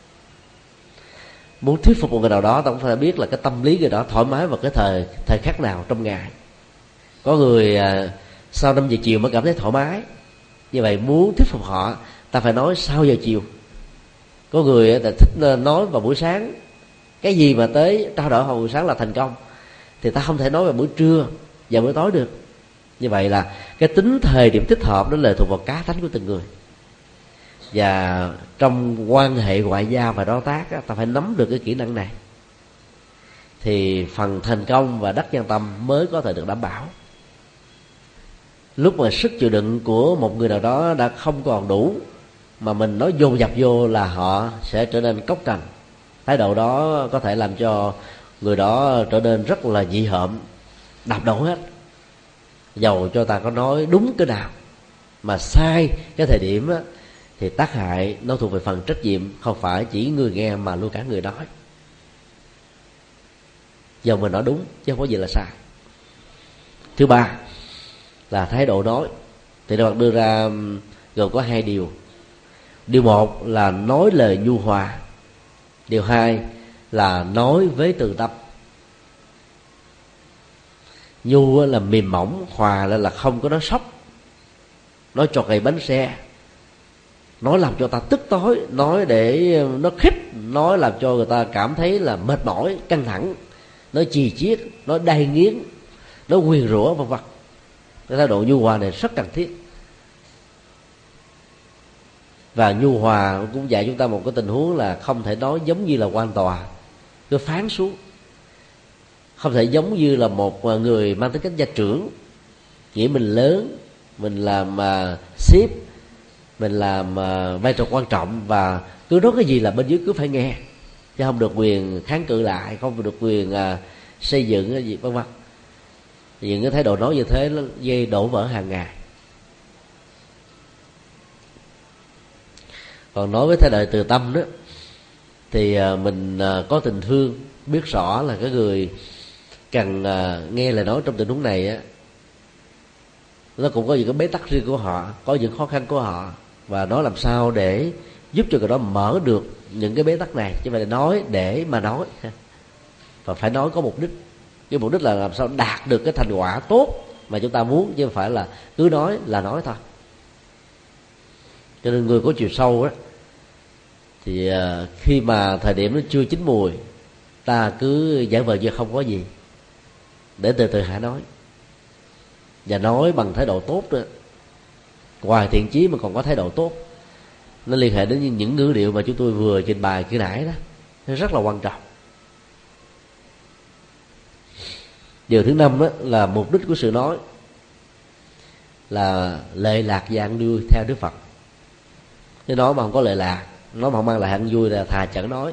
Muốn thuyết phục một người nào đó, ta cũng phải biết là cái tâm lý người đó thoải mái vào cái thời khắc nào trong ngày. Có người sau 5 giờ chiều mới cảm thấy thoải mái, như vậy muốn thuyết phục họ, ta phải nói sau giờ chiều. Có người thích nói vào buổi sáng, cái gì mà tới trao đổi vào buổi sáng là thành công, thì ta không thể nói vào buổi trưa và buổi tối được. Như vậy là cái tính thời điểm thích hợp nó lệ thuộc vào cá tánh của từng người. Và trong quan hệ ngoại giao và đối tác, ta phải nắm được cái kỹ năng này, thì phần thành công và đắc nhân tâm mới có thể được đảm bảo. Lúc mà sức chịu đựng của một người nào đó đã không còn đủ, mà mình nói dồn dập vô, là họ sẽ trở nên cốc cằn. Thái độ đó có thể làm cho người đó trở nên rất là dị hợm, đạp đổ hết. Dầu cho ta có nói đúng cái nào, mà sai cái thời điểm á, thì tác hại nó thuộc về phần trách nhiệm, không phải chỉ người nghe mà luôn cả người nói. Giờ mình nói đúng chứ không có gì là sai. Thứ ba là thái độ nói. Thì Đức Phật đưa ra gồm có 2 điều. Điều 1 là nói lời nhu hòa. Điều 2 là nói với từ tâm. Nhu là mềm mỏng, hòa là không có nói sốc, nói trò gầy bánh xe, nói làm cho ta tức tối, nói để nó khích, nói làm cho người ta cảm thấy là mệt mỏi, căng thẳng, nói chì chiết, nói đay nghiến, nói nguyền rủa vân vân. Cái thái độ nhu hòa này rất cần thiết. Và nhu hòa cũng dạy chúng ta một cái tình huống là không thể nói giống như là quan tòa, cứ phán xuống. Không thể giống như là một người mang tính cách gia trưởng, nghĩ mình lớn, mình làm sếp, mình làm vai trò quan trọng, và cứ nói cái gì là bên dưới cứ phải nghe, chứ không được quyền kháng cự lại, không được quyền xây dựng cái gì vân vân. Những cái thái độ nói như thế nó gây đổ vỡ hàng ngày. Còn nói với thái độ từ tâm đó, thì mình có tình thương, biết rõ là cái người cần nghe lời nói trong tình huống này á, nó cũng có những cái bế tắc riêng của họ, có những khó khăn của họ, và nói làm sao để giúp cho người đó mở được những cái bế tắc này, chứ không phải là nói để mà nói, và phải nói có mục đích. Cái mục đích là làm sao đạt được cái thành quả tốt mà chúng ta muốn, chứ không phải là cứ nói là nói thôi. Cho nên người có chiều sâu á, thì khi mà thời điểm nó chưa chín mùi, ta cứ giả vờ như không có gì, để từ từ hãy nói, và nói bằng thái độ tốt nữa. Ngoài thiện chí mà còn có thái độ tốt, nó liên hệ đến những ngữ điệu mà chúng tôi vừa trình bày khi nãy đó, nó rất là quan trọng. Điều thứ 5 đó là mục đích của sự nói. là lệ lạc và ăn vui theo Đức Phật. Nếu nói mà không có lệ lạc, nói mà không mang lại ăn vui là thà chẳng nói.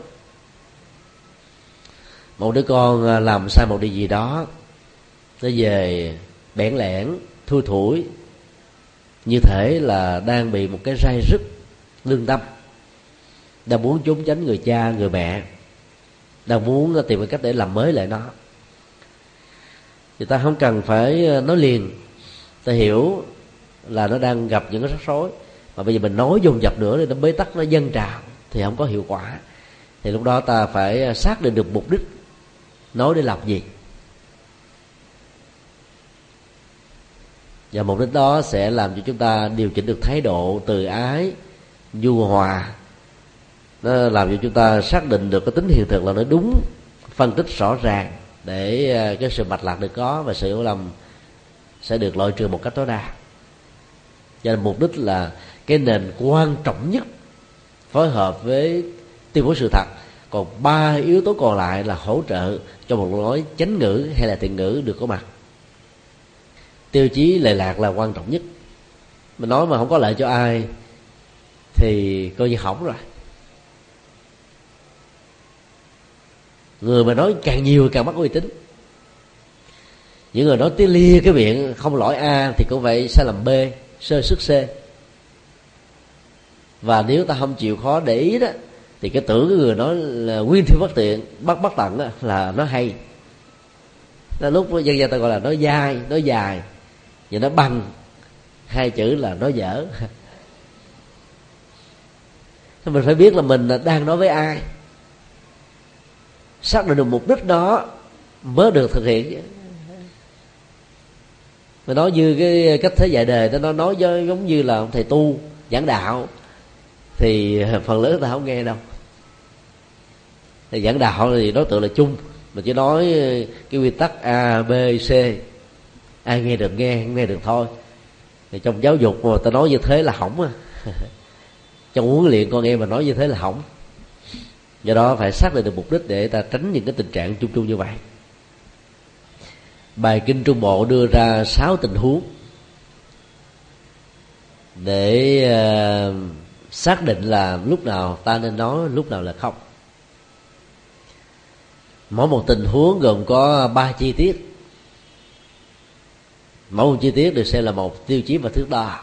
Một đứa con làm sai một điều gì đó, nó về bẽn lẽn, thui thủi, như thể là đang bị một cái rai rứt lương tâm, đang muốn trốn tránh người cha người mẹ, đang muốn tìm cái cách để làm mới lại nó. Người ta không cần phải nói liền, ta hiểu là nó đang gặp những cái rắc rối, mà bây giờ mình nói dồn dập nữa thì nó bế tắc, nó dâng trào thì không có hiệu quả. Thì lúc đó ta phải xác định được mục đích nói để làm gì, và mục đích đó sẽ làm cho chúng ta điều chỉnh được thái độ từ ái, nhu hòa. Nó làm cho chúng ta xác định được cái tính hiện thực là nó đúng, phân tích rõ ràng để cái sự mạch lạc được có, và sự hiểu lầm sẽ được loại trừ một cách tối đa. Cho nên mục đích là cái nền quan trọng nhất phối hợp với tuyên bố sự thật, còn 3 yếu tố còn lại là hỗ trợ cho một nói chánh ngữ hay là thiện ngữ được có mặt. Tiêu chí lệ lạc là quan trọng nhất. Mình nói mà không có lợi cho ai thì coi như hỏng rồi. Người mà nói càng nhiều càng mất uy tín. Những người nói tiếng lia cái miệng không lỗi A thì cũng vậy sai lầm B, sơ xuất C. Và nếu ta không chịu khó để ý đó, thì cái tưởng cái người nói là nguyên thiên bất tiện, bất tận đó, là nó hay. Đó, lúc dân gian ta gọi là nói dai, nói dài, và nó bằng 2 chữ là nói dở. Mình phải biết là mình đang nói với ai, xác định được mục đích đó mới được thực hiện. Mà nói như cái cách thế dạy đề, nó nói giống như là thầy tu giảng đạo thì phần lớn ta không nghe đâu. Thì giảng đạo thì đối tượng là chung, mà chỉ nói cái quy tắc A, B, C, ai nghe được nghe, không nghe được thôi. Thì trong giáo dục mà ta nói như thế là hỏng à. Trong huấn luyện con em mà nói như thế là hỏng. Do đó phải xác định được mục đích để ta tránh những cái tình trạng chung chung như vậy. Bài Kinh Trung Bộ đưa ra 6 tình huống để xác định là lúc nào ta nên nói, lúc nào là không. Mỗi một tình huống gồm có 3 chi tiết. Mỗi một chi tiết được xem là một tiêu chí và thước đo.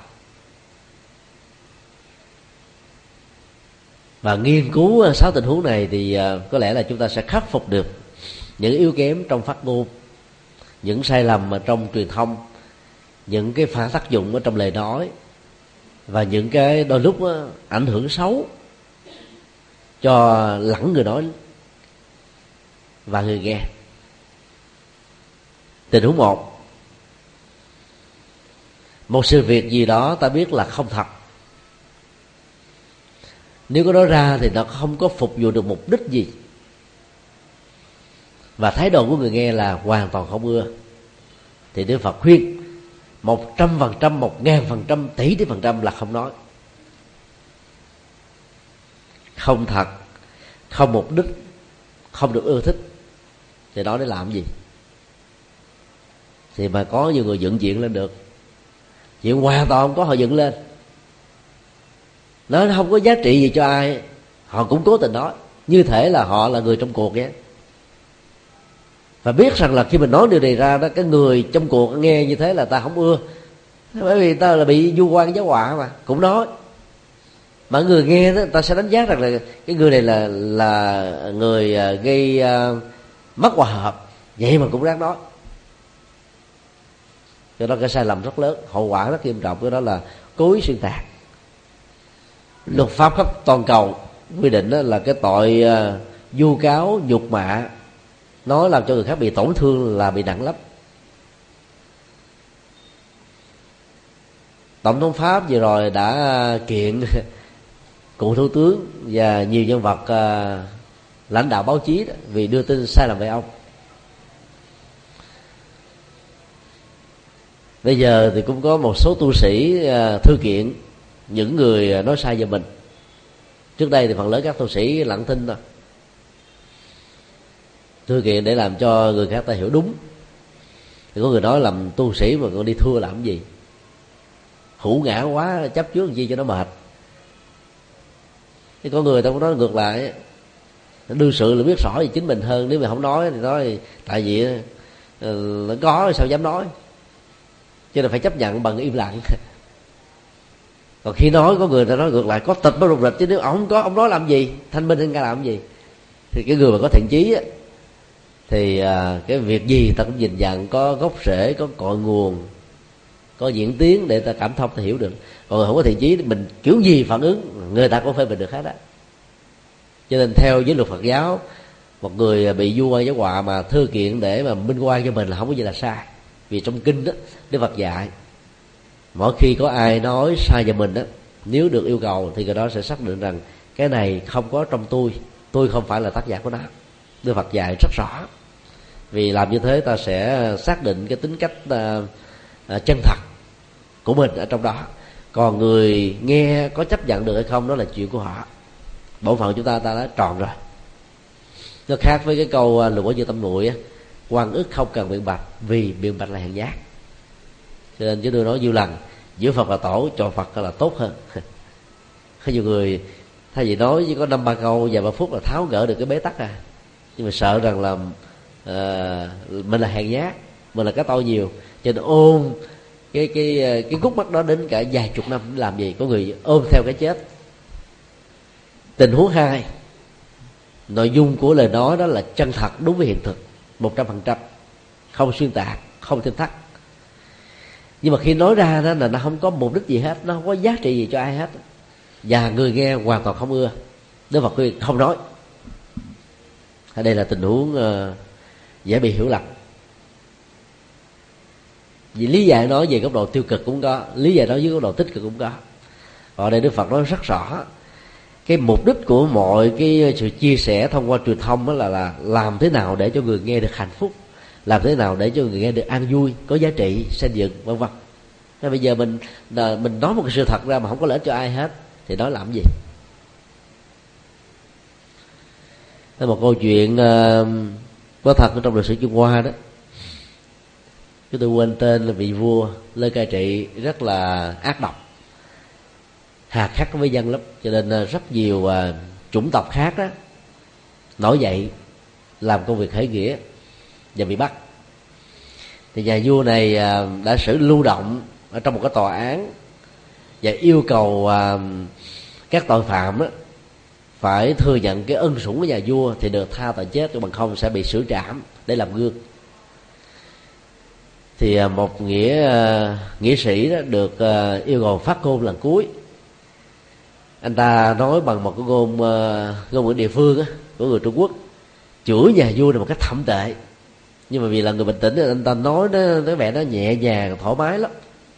Và nghiên cứu 6 tình huống này thì có lẽ là chúng ta sẽ khắc phục được những yếu kém trong phát ngôn, những sai lầm ở trong truyền thông, những cái phản tác dụng ở trong lời nói, và những cái đôi lúc ảnh hưởng xấu cho lẫn người nói và người nghe. Tình huống 1: một sự việc gì đó ta biết là không thật. Nếu có nói ra thì nó không có phục vụ được mục đích gì, và thái độ của người nghe là hoàn toàn không ưa, thì Đức Phật khuyên 100%, 1000%, tỷ % là không nói. Không thật, không mục đích, không được ưa thích thì nói để làm gì? Thì mà có nhiều người dựng chuyện lên được. Chuyện hoàn toàn không có, họ dựng lên, nó không có giá trị gì cho ai, họ cũng cố tình nói như thể là họ là người trong cuộc vậy. Và biết rằng là khi mình nói điều này ra đó, cái người trong cuộc nghe như thế là ta không ưa, bởi vì ta là bị du quan giáo họa mà cũng nói. Mà người nghe đó, ta sẽ đánh giá rằng là cái người này là người gây mất hòa hợp, vậy mà cũng đáng nói. Cho đó cái sai lầm rất lớn, hậu quả rất nghiêm trọng. Cái đó là cố ý xuyên tạc. Luật pháp khắp toàn cầu quy định đó là cái tội vu cáo, nhục mạ, nói làm cho người khác bị tổn thương là bị nặng lắm. Tổng thống Pháp vừa rồi đã kiện cựu thủ tướng và nhiều nhân vật lãnh đạo báo chí đó, vì đưa tin sai lầm về ông. Bây giờ thì cũng có một số tu sĩ thư kiện những người nói sai về mình. Trước đây thì phần lớn các tu sĩ lặng thinh thôi, thư kiện để làm cho người khác ta hiểu đúng. Thì có người nói làm tu sĩ mà còn đi thưa làm gì? hữu ngã quá, chấp trước làm chi cho nó mệt. Cái con người ta cũng nói ngược lại, đương sự là biết rõ về chính mình hơn. Nếu mà không nói thì nói tại vì nó có sao dám nói, cho nên phải chấp nhận bằng im lặng. Còn khi nói, có người ta nói ngược lại, có tịch mới rụt rịch, chứ nếu ông không có, ông nói làm gì, thanh minh anh ca làm gì. Thì cái người mà có thiện chí á, thì cái việc gì ta cũng nhìn nhận có gốc rễ, có cội nguồn, có diễn tiến để ta cảm thông, ta hiểu được. Còn người không có thiện chí, mình kiểu gì phản ứng người ta cũng phê bình được hết á. Cho nên theo giới luật Phật giáo, một người bị vu oan giáo họa mà thư kiện để mà minh oan cho mình là không có gì là sai. Vì trong kinh đó, Đức Phật dạy mỗi khi có ai nói sai về mình đó, nếu được yêu cầu thì người đó sẽ xác định rằng cái này không có trong tôi không phải là tác giả của nó. Đức Phật dạy rất rõ. Vì làm như thế ta sẽ xác định cái tính cách chân thật của mình ở trong đó. Còn người nghe có chấp nhận được hay không đó là chuyện của họ. Bổn phận chúng ta đã tròn rồi. Nó khác với cái câu lục ở như tâm nguội á, oan ức không cần biện bạch, vì biện bạch là hèn nhát. Cho nên chứ tôi nói nhiều lần, giữa Phật và Tổ, chọn Phật là tốt hơn. Có nhiều người thay vì nói chỉ có 5-3 câu vài 3 phút là tháo gỡ được cái bế tắc nhưng mà sợ rằng là mình là hèn nhát, mình là cái tôi nhiều, cho nên ôm cái khúc mắc đó đến cả vài chục năm làm gì. Có người ôm theo cái chết. Tình huống 2, nội dung của lời nói đó là chân thật, đúng với hiện thực 100%, không xuyên tạc, không thêm thắt. Nhưng mà khi nói ra đó là nó không có mục đích gì hết, nó không có giá trị gì cho ai hết, và người nghe hoàn toàn không ưa. Đức Phật khuyên không nói. Đây là tình huống dễ bị hiểu lầm. Vì lý giải nói về góc độ tiêu cực cũng có, lý giải nói với góc độ tích cực cũng có. Ở đây Đức Phật nói rất rõ cái mục đích của mọi cái sự chia sẻ thông qua truyền thông đó là làm thế nào để cho người nghe được hạnh phúc, làm thế nào để cho người nghe được an vui, có giá trị, xây dựng, vân vân. Nên bây giờ mình nói một cái sự thật ra mà không có lợi ích cho ai hết thì nói làm gì? Thế một câu chuyện có thật ở trong lịch sử Trung Hoa đó, chúng tôi quên tên, là vị vua lên cai trị rất là ác độc, hà khắc với dân lắm, cho nên rất nhiều chủng tộc khác đó nổi dậy làm công việc khởi nghĩa và bị bắt. Thì nhà vua này đã xử lưu động ở trong một cái tòa án và yêu cầu các tội phạm đó phải thừa nhận cái ân sủng của nhà vua thì được tha tội chết, bằng không sẽ bị xử trảm để làm gương. Thì một nghĩa sĩ đó được yêu cầu phát ngôn lần cuối. Anh ta nói bằng một cái ngôn ngữ địa phương á, của người Trung Quốc, chửi nhà vua là một cách thậm tệ. Nhưng mà vì là người bình tĩnh, anh ta nói nó vẻ nó nhẹ nhàng, thoải mái lắm.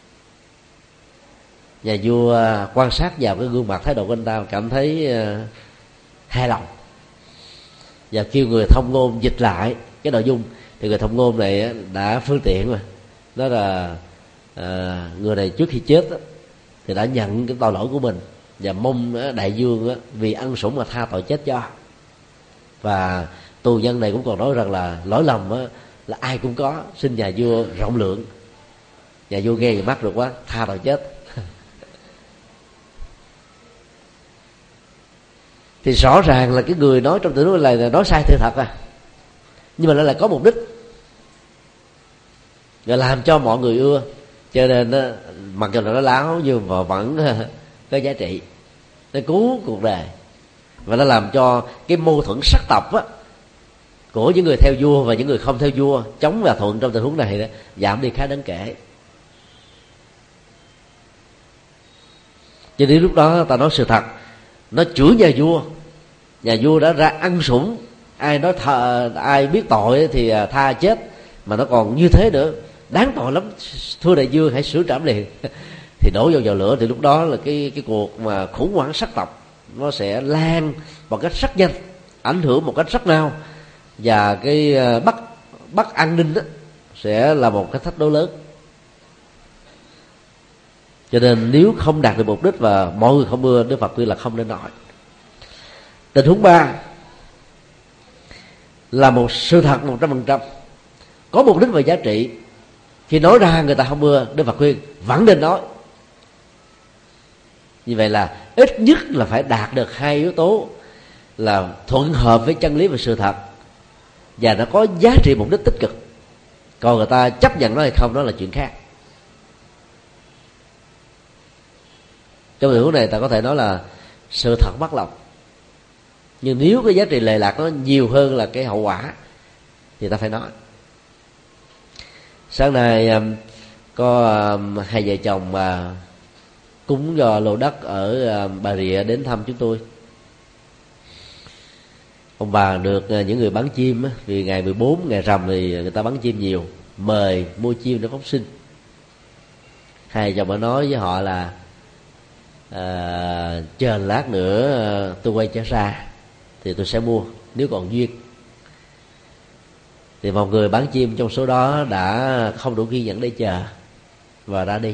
Nhà vua quan sát vào cái gương mặt thái độ của anh ta, cảm thấy hài lòng và kêu người thông ngôn dịch lại cái nội dung. Thì người thông ngôn này đã phương tiện mà, đó là người này trước khi chết thì đã nhận cái tội lỗi của mình và mong đại vương vì ân sủng mà tha tội chết cho. Và tù nhân này cũng còn nói rằng là lỗi lầm là ai cũng có, xin nhà vua rộng lượng. Nhà vua nghe thì mắc được quá, tha tội chết. Thì rõ ràng là cái người nói trong tình huống này là nói sai sự thật nhưng mà nó lại có mục đích và làm cho mọi người ưa, cho nên mặc dù là nó láo nhưng mà vẫn có giá trị, nó cứu cuộc đời. Và nó làm cho cái mâu thuẫn sắc tộc của những người theo vua và những người không theo vua, chống và thuận trong tình huống này đó, giảm đi khá đáng kể. Cho đến lúc đó ta nói sự thật, nó chửi nhà vua đã ra ăn sủng, ai biết tội thì tha chết, mà nó còn như thế nữa, đáng tội lắm, thưa đại vương hãy xử trảm liền. Thì đổ vào lửa, thì lúc đó là cái cuộc mà khủng hoảng sắc tộc nó sẽ lan một cách rất nhanh, ảnh hưởng một cách rất mau, và cái bất an ninh đó sẽ là một cái thách đố lớn. Cho nên nếu không đạt được mục đích và mọi người không ưa, Đức Phật khuyên là không nên nói. Tình huống 3 là một sự thật 100%, có mục đích và giá trị. Khi nói ra người ta không ưa, Đức Phật khuyên vẫn nên nói. Như vậy là ít nhất là phải đạt được hai yếu tố là thuận hợp với chân lý và sự thật, và nó có giá trị mục đích tích cực. Còn người ta chấp nhận nó hay không đó là chuyện khác. Trong tình huống này ta có thể nói là sự thật mất lòng. Nhưng nếu cái giá trị lệ lạc nó nhiều hơn là cái hậu quả thì ta phải nói. Sáng nay có hai vợ chồng cúng do lô đất ở Bà Rịa đến thăm chúng tôi. Ông bà được những người bán chim á, vì ngày 14 ngày rằm thì người ta bán chim nhiều, mời mua chim để phóng sinh. Hai vợ chồng mới nói với họ là chờ lát nữa tôi quay trở ra thì tôi sẽ mua nếu còn duyên. Thì một người bán chim trong số đó đã không đủ kiên nhẫn để chờ và ra đi.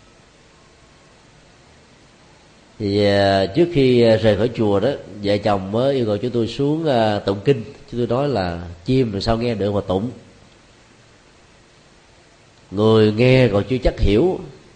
Thì trước khi rời khỏi chùa đó, vợ chồng mới yêu cầu chúng tôi xuống tụng kinh. Chúng tôi nói là chim làm sao nghe được mà tụng, người nghe còn chưa chắc hiểu,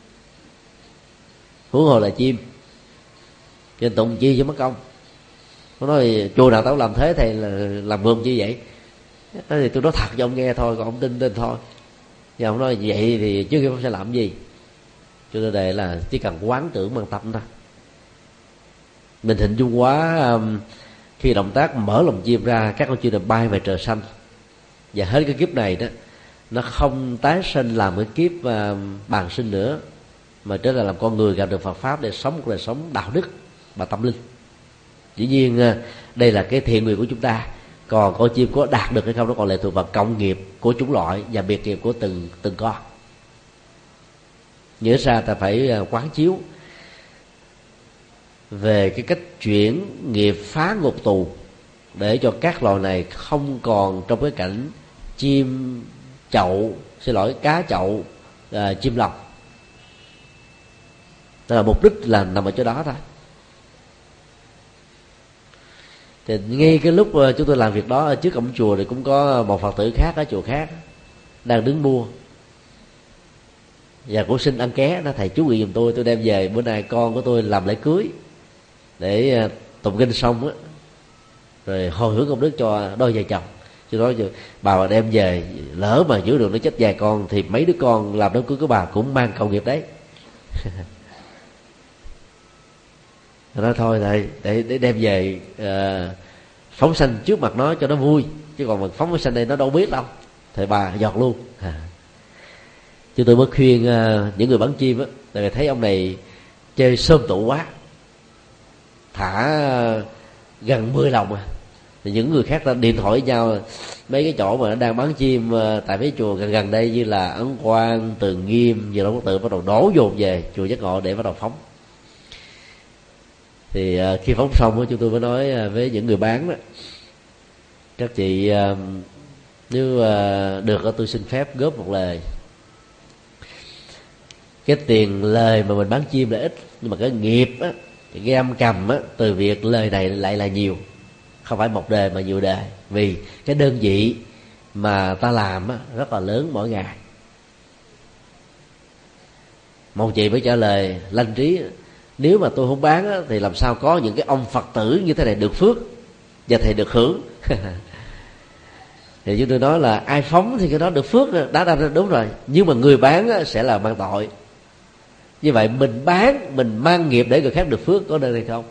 huống hồ là chim, cho nên tụng chi cho mất công. Nó nói chùa nào tao làm thế, thầy là làm gương như vậy. Nói thì tôi nói thật cho ông nghe thôi, còn ông tin thôi. Và ông nói vậy thì trước khi ông sẽ làm gì? Cho nên đây là chỉ cần quán tưởng bằng tâm thôi. Mình hình dung quá, khi động tác mở lòng chim ra, các con chim được bay về trời xanh, và hết cái kiếp này đó nó không tái sinh làm cái kiếp bàn sinh nữa, mà trở lại làm con người gặp được Phật pháp để sống một đời sống đạo đức và tâm linh. Dĩ nhiên đây là cái thiện nguyện của chúng ta, còn con chim có đạt được hay không nó còn lệ thuộc vào cộng nghiệp của chủng loại và biệt nghiệp của từng con. Nhớ ra ta phải quán chiếu về cái cách chuyển nghiệp phá ngục tù, để cho các loài này không còn trong cái cảnh chim chậu, cá chậu, chim lồng. Đó là mục đích là nằm ở chỗ đó thôi. Thì ngay cái lúc chúng tôi làm việc đó ở trước cổng chùa thì cũng có một Phật tử khác ở chùa khác đang đứng mua, và cũng xin ăn ké. Nó thầy chú ý giùm tôi đem về, bữa nay con của tôi làm lễ cưới, để tụng kinh xong á rồi hồi hướng công đức cho đôi vợ chồng. Chứ nói bà đem về, lỡ mà giữ được nó chết vài con thì mấy đứa con làm đám cưới của bà cũng mang cộng nghiệp đấy. Nói thôi thầy, để đem về phóng sanh trước mặt nó cho nó vui, chứ còn mà phóng sanh đây nó đâu biết đâu, thầy bà giọt luôn. Chứ tôi mới khuyên những người bán chim á, tại vì thấy ông này chơi xôm tụ quá, thả gần 10 lồng thì những người khác ta điện thoại với nhau, mấy cái chỗ mà nó đang bán chim tại mấy chùa gần đây như là Ấn Quang, Từ Nghiêm, Vừa Long Quốc Tự bắt đầu đổ dồn về chùa Giác Ngộ để bắt đầu phóng. Thì khi phóng xong chúng tôi mới nói với những người bán đó, các chị nếu được tôi xin phép góp một lời. Cái tiền lời mà mình bán chim là ít, nhưng mà cái nghiệp á, cái âm cầm á, từ việc lời này lại là nhiều, không phải một đề mà nhiều đề. Vì cái đơn vị mà ta làm á, rất là lớn mỗi ngày. Một chị mới trả lời lanh trí: nếu mà tôi không bán á, thì làm sao có những cái ông Phật tử như thế này được phước và thầy được hưởng. Thì chúng tôi nói là ai phóng thì cái đó được phước, đã đúng rồi, nhưng mà người bán á, sẽ là mang tội. Như vậy mình bán, mình mang nghiệp để người khác được phước, có nên hay không?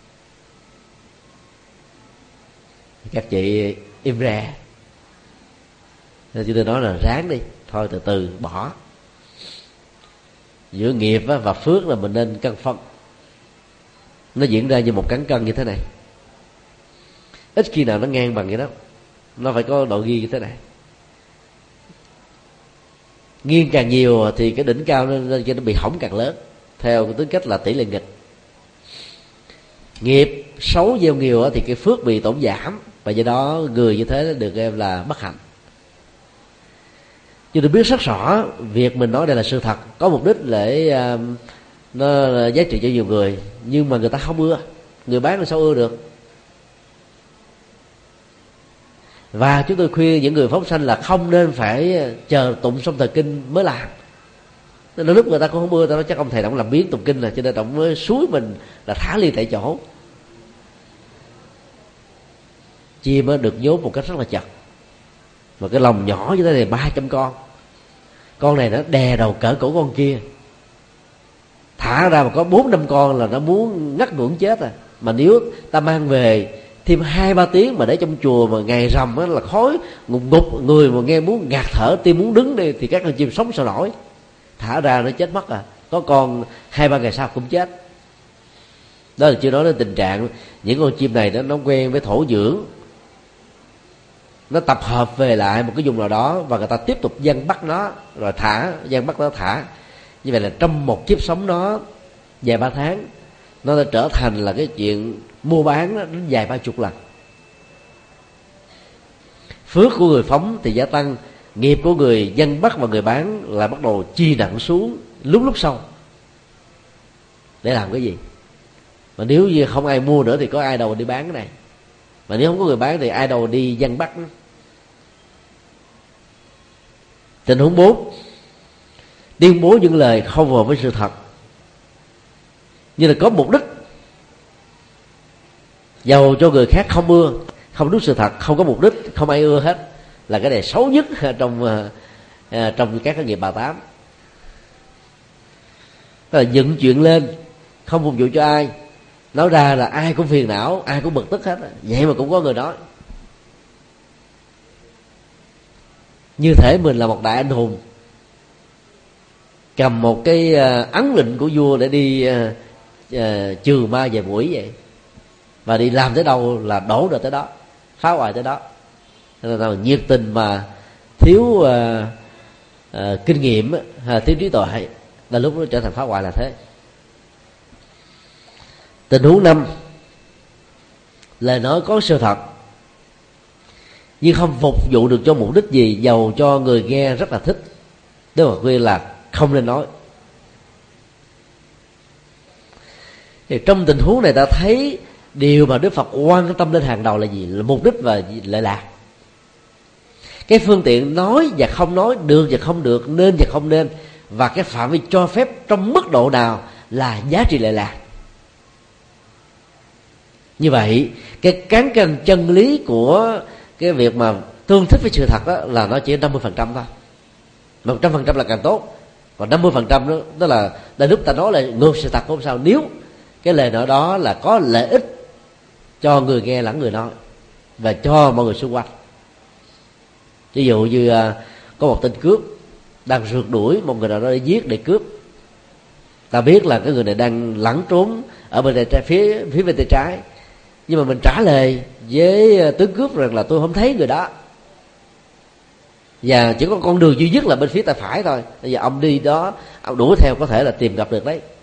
Các chị im re. Nên chúng tôi nói là ráng đi, thôi từ từ bỏ. Giữa nghiệp và phước là mình nên cân phân. Nó diễn ra như một cán cân như thế này, ít khi nào nó ngang bằng vậy đó. Nó phải có độ ghi như thế này. Nghiêng càng nhiều thì cái đỉnh cao nó bị hỏng càng lớn, theo cái tính cách là tỷ lệ nghịch. Nghiệp xấu gieo nhiều thì cái phước bị tổn giảm, và do đó người như thế được em là bất hạnh. Chúng tôi biết rất rõ việc mình nói đây là sự thật, có mục đích để nó giá trị cho nhiều người, nhưng mà người ta không ưa. Người bán làm sao ưa được? Và chúng tôi khuyên những người phóng sanh là không nên phải chờ tụng xong thời kinh mới làm. Nên lúc người ta cũng không ưa, ta nói chắc ông thầy ông làm biến tụng kinh, là cho nên ông mới suối mình là thả ly tại chỗ. Chim được nhốt một cách rất là chặt, mà cái lồng nhỏ như thế này 300 con này nó đè đầu cỡ cổ con kia, thả ra mà có 4-5 con là nó muốn ngắt ngưỡng chết à. Mà nếu ta mang về thêm 2-3 tiếng mà để trong chùa mà ngày rằm á là khói ngục ngục, người mà nghe muốn ngạt thở, tim muốn đứng đi thì các con chim sống sao nổi. Thả ra nó chết mất à, có con 2-3 ngày sau cũng chết. Đó là chưa nói đến tình trạng những con chim này nó quen với thổ dưỡng, nó tập hợp về lại một cái vùng nào đó và người ta tiếp tục giăng bắt nó rồi thả, giăng bắt nó thả. Như vậy là trong một kiếp sống nó vài 3 tháng, nó đã trở thành là cái chuyện mua bán nó đến vài 30 lần. Phước của người phóng thì gia tăng, nghiệp của người dân bắt và người bán là bắt đầu chi nặng xuống lúc sau. Để làm cái gì? Mà nếu như không ai mua nữa thì có ai đâu đi bán cái này. Mà nếu không có người bán thì ai đâu đi dân bắt nó. Tình huống 4, tuyên bố những lời không phù hợp với sự thật, như là có mục đích, dầu cho người khác không ưa, không đúng sự thật, không có mục đích, không ai ưa hết, là cái này xấu nhất trong các cái nghiệp bà tám. Đó là dựng chuyện lên không phục vụ cho ai, nói ra là ai cũng phiền não, ai cũng bực tức hết, vậy mà cũng có người nói. Như thể mình là một đại anh hùng, cầm một cái ấn lệnh của vua để đi trừ ma về mũi vậy, và đi làm tới đâu là đổ được tới đó, phá hoại tới đó. Nên là nhiệt tình mà thiếu kinh nghiệm, thiếu trí tuệ, là lúc nó trở thành phá hoại là thế. Tình huống 5, lời nói có sự thật nhưng không phục vụ được cho mục đích gì, dầu cho người nghe rất là thích. Đức Phật khuyên là không nên nói. Thì trong tình huống này ta thấy điều mà Đức Phật quan tâm đến hàng đầu là gì? Là mục đích và lợi lạc. Cái phương tiện nói và không nói, được và không được, nên và không nên, và cái phạm vi cho phép trong mức độ nào là giá trị lợi lạc. Như vậy cái cán cân chân lý của cái việc mà tương thích với sự thật đó là nó chỉ 50% thôi. 100% là càng tốt. Còn 50% đó là lúc ta nói là ngược sự thật không sao, nếu cái lời nói đó là có lợi ích cho người nghe lẫn người nói và cho mọi người xung quanh. Ví dụ như có một tên cướp đang rượt đuổi một người nào đó để giết, để cướp. Ta biết là cái người này đang lẩn trốn ở bên tay phía bên tay trái, nhưng mà mình trả lời với tướng cướp rằng là tôi không thấy người đó, và chỉ có con đường duy nhất là bên phía tay phải thôi. Bây giờ ông đi đó, ông đuổi theo có thể là tìm gặp được đấy.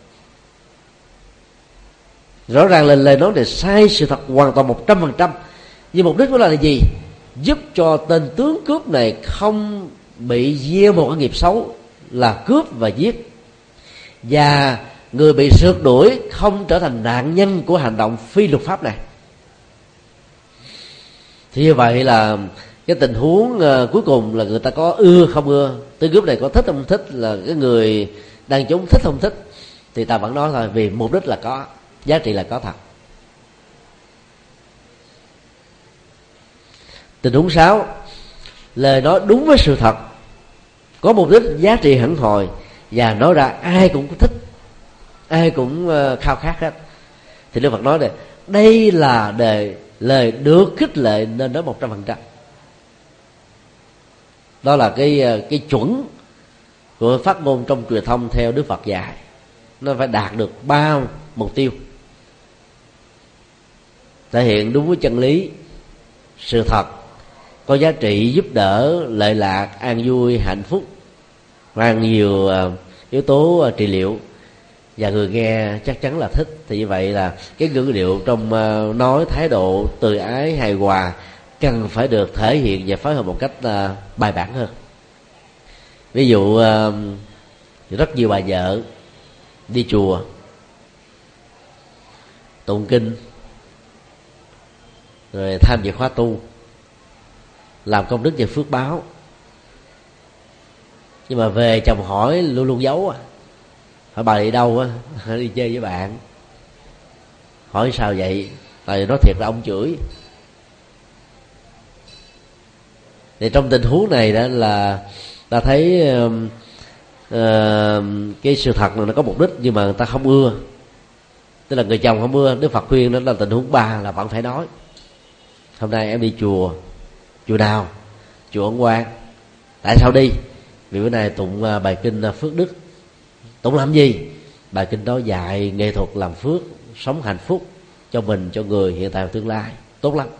Rõ ràng là lời nói này sai sự thật hoàn toàn 100%. Nhưng mục đích của nó là gì? Giúp cho tên tướng cướp này không bị gieo một cái nghiệp xấu là cướp và giết, và người bị rượt đuổi không trở thành nạn nhân của hành động phi luật pháp này. Thì như vậy là cái tình huống cuối cùng là người ta có ưa không ưa, tên cướp này có thích không thích, là cái người đang trốn thích không thích, thì ta vẫn nói thôi, vì mục đích là có, giá trị là có thật. Tình huống 6, lời nói đúng với sự thật, có mục đích giá trị hẳn hoi, và nói ra ai cũng thích, ai cũng khao khát hết. Thì Đức Phật nói này, đây là lời được khích lệ nên nói 100%. Đó là cái chuẩn của phát ngôn trong truyền thông theo Đức Phật dạy. Nó phải đạt được 3 mục tiêu: thể hiện đúng với chân lý, sự thật, có giá trị giúp đỡ, lợi lạc, an vui, hạnh phúc, mang nhiều yếu tố trị liệu, và người nghe chắc chắn là thích. Thì như vậy là cái ngữ điệu trong nói, thái độ từ ái, hài hòa cần phải được thể hiện và phối hợp một cách bài bản hơn. Ví dụ rất nhiều bà vợ đi chùa tụng kinh, rồi tham dự khóa tu, làm công đức và phước báo, Nhưng mà về chồng hỏi luôn luôn giấu à. Hỏi bà đi đâu á? Đi chơi với bạn. Hỏi sao vậy? Tại vì nói thiệt là ông chửi. Thì trong tình huống này đó là ta thấy cái sự thật này nó có mục đích, nhưng mà người ta không ưa. Tức là người chồng không ưa. Đức Phật khuyên đó là tình huống 3 là vẫn phải nói. Hôm nay em đi chùa. Chùa nào? Chùa Ấn Quang. Tại sao đi? Vì bữa nay tụng bài kinh phước đức. Tụng làm gì? Bài kinh đó dạy nghệ thuật làm phước, sống hạnh phúc cho mình, cho người hiện tại và tương lai. Tốt lắm.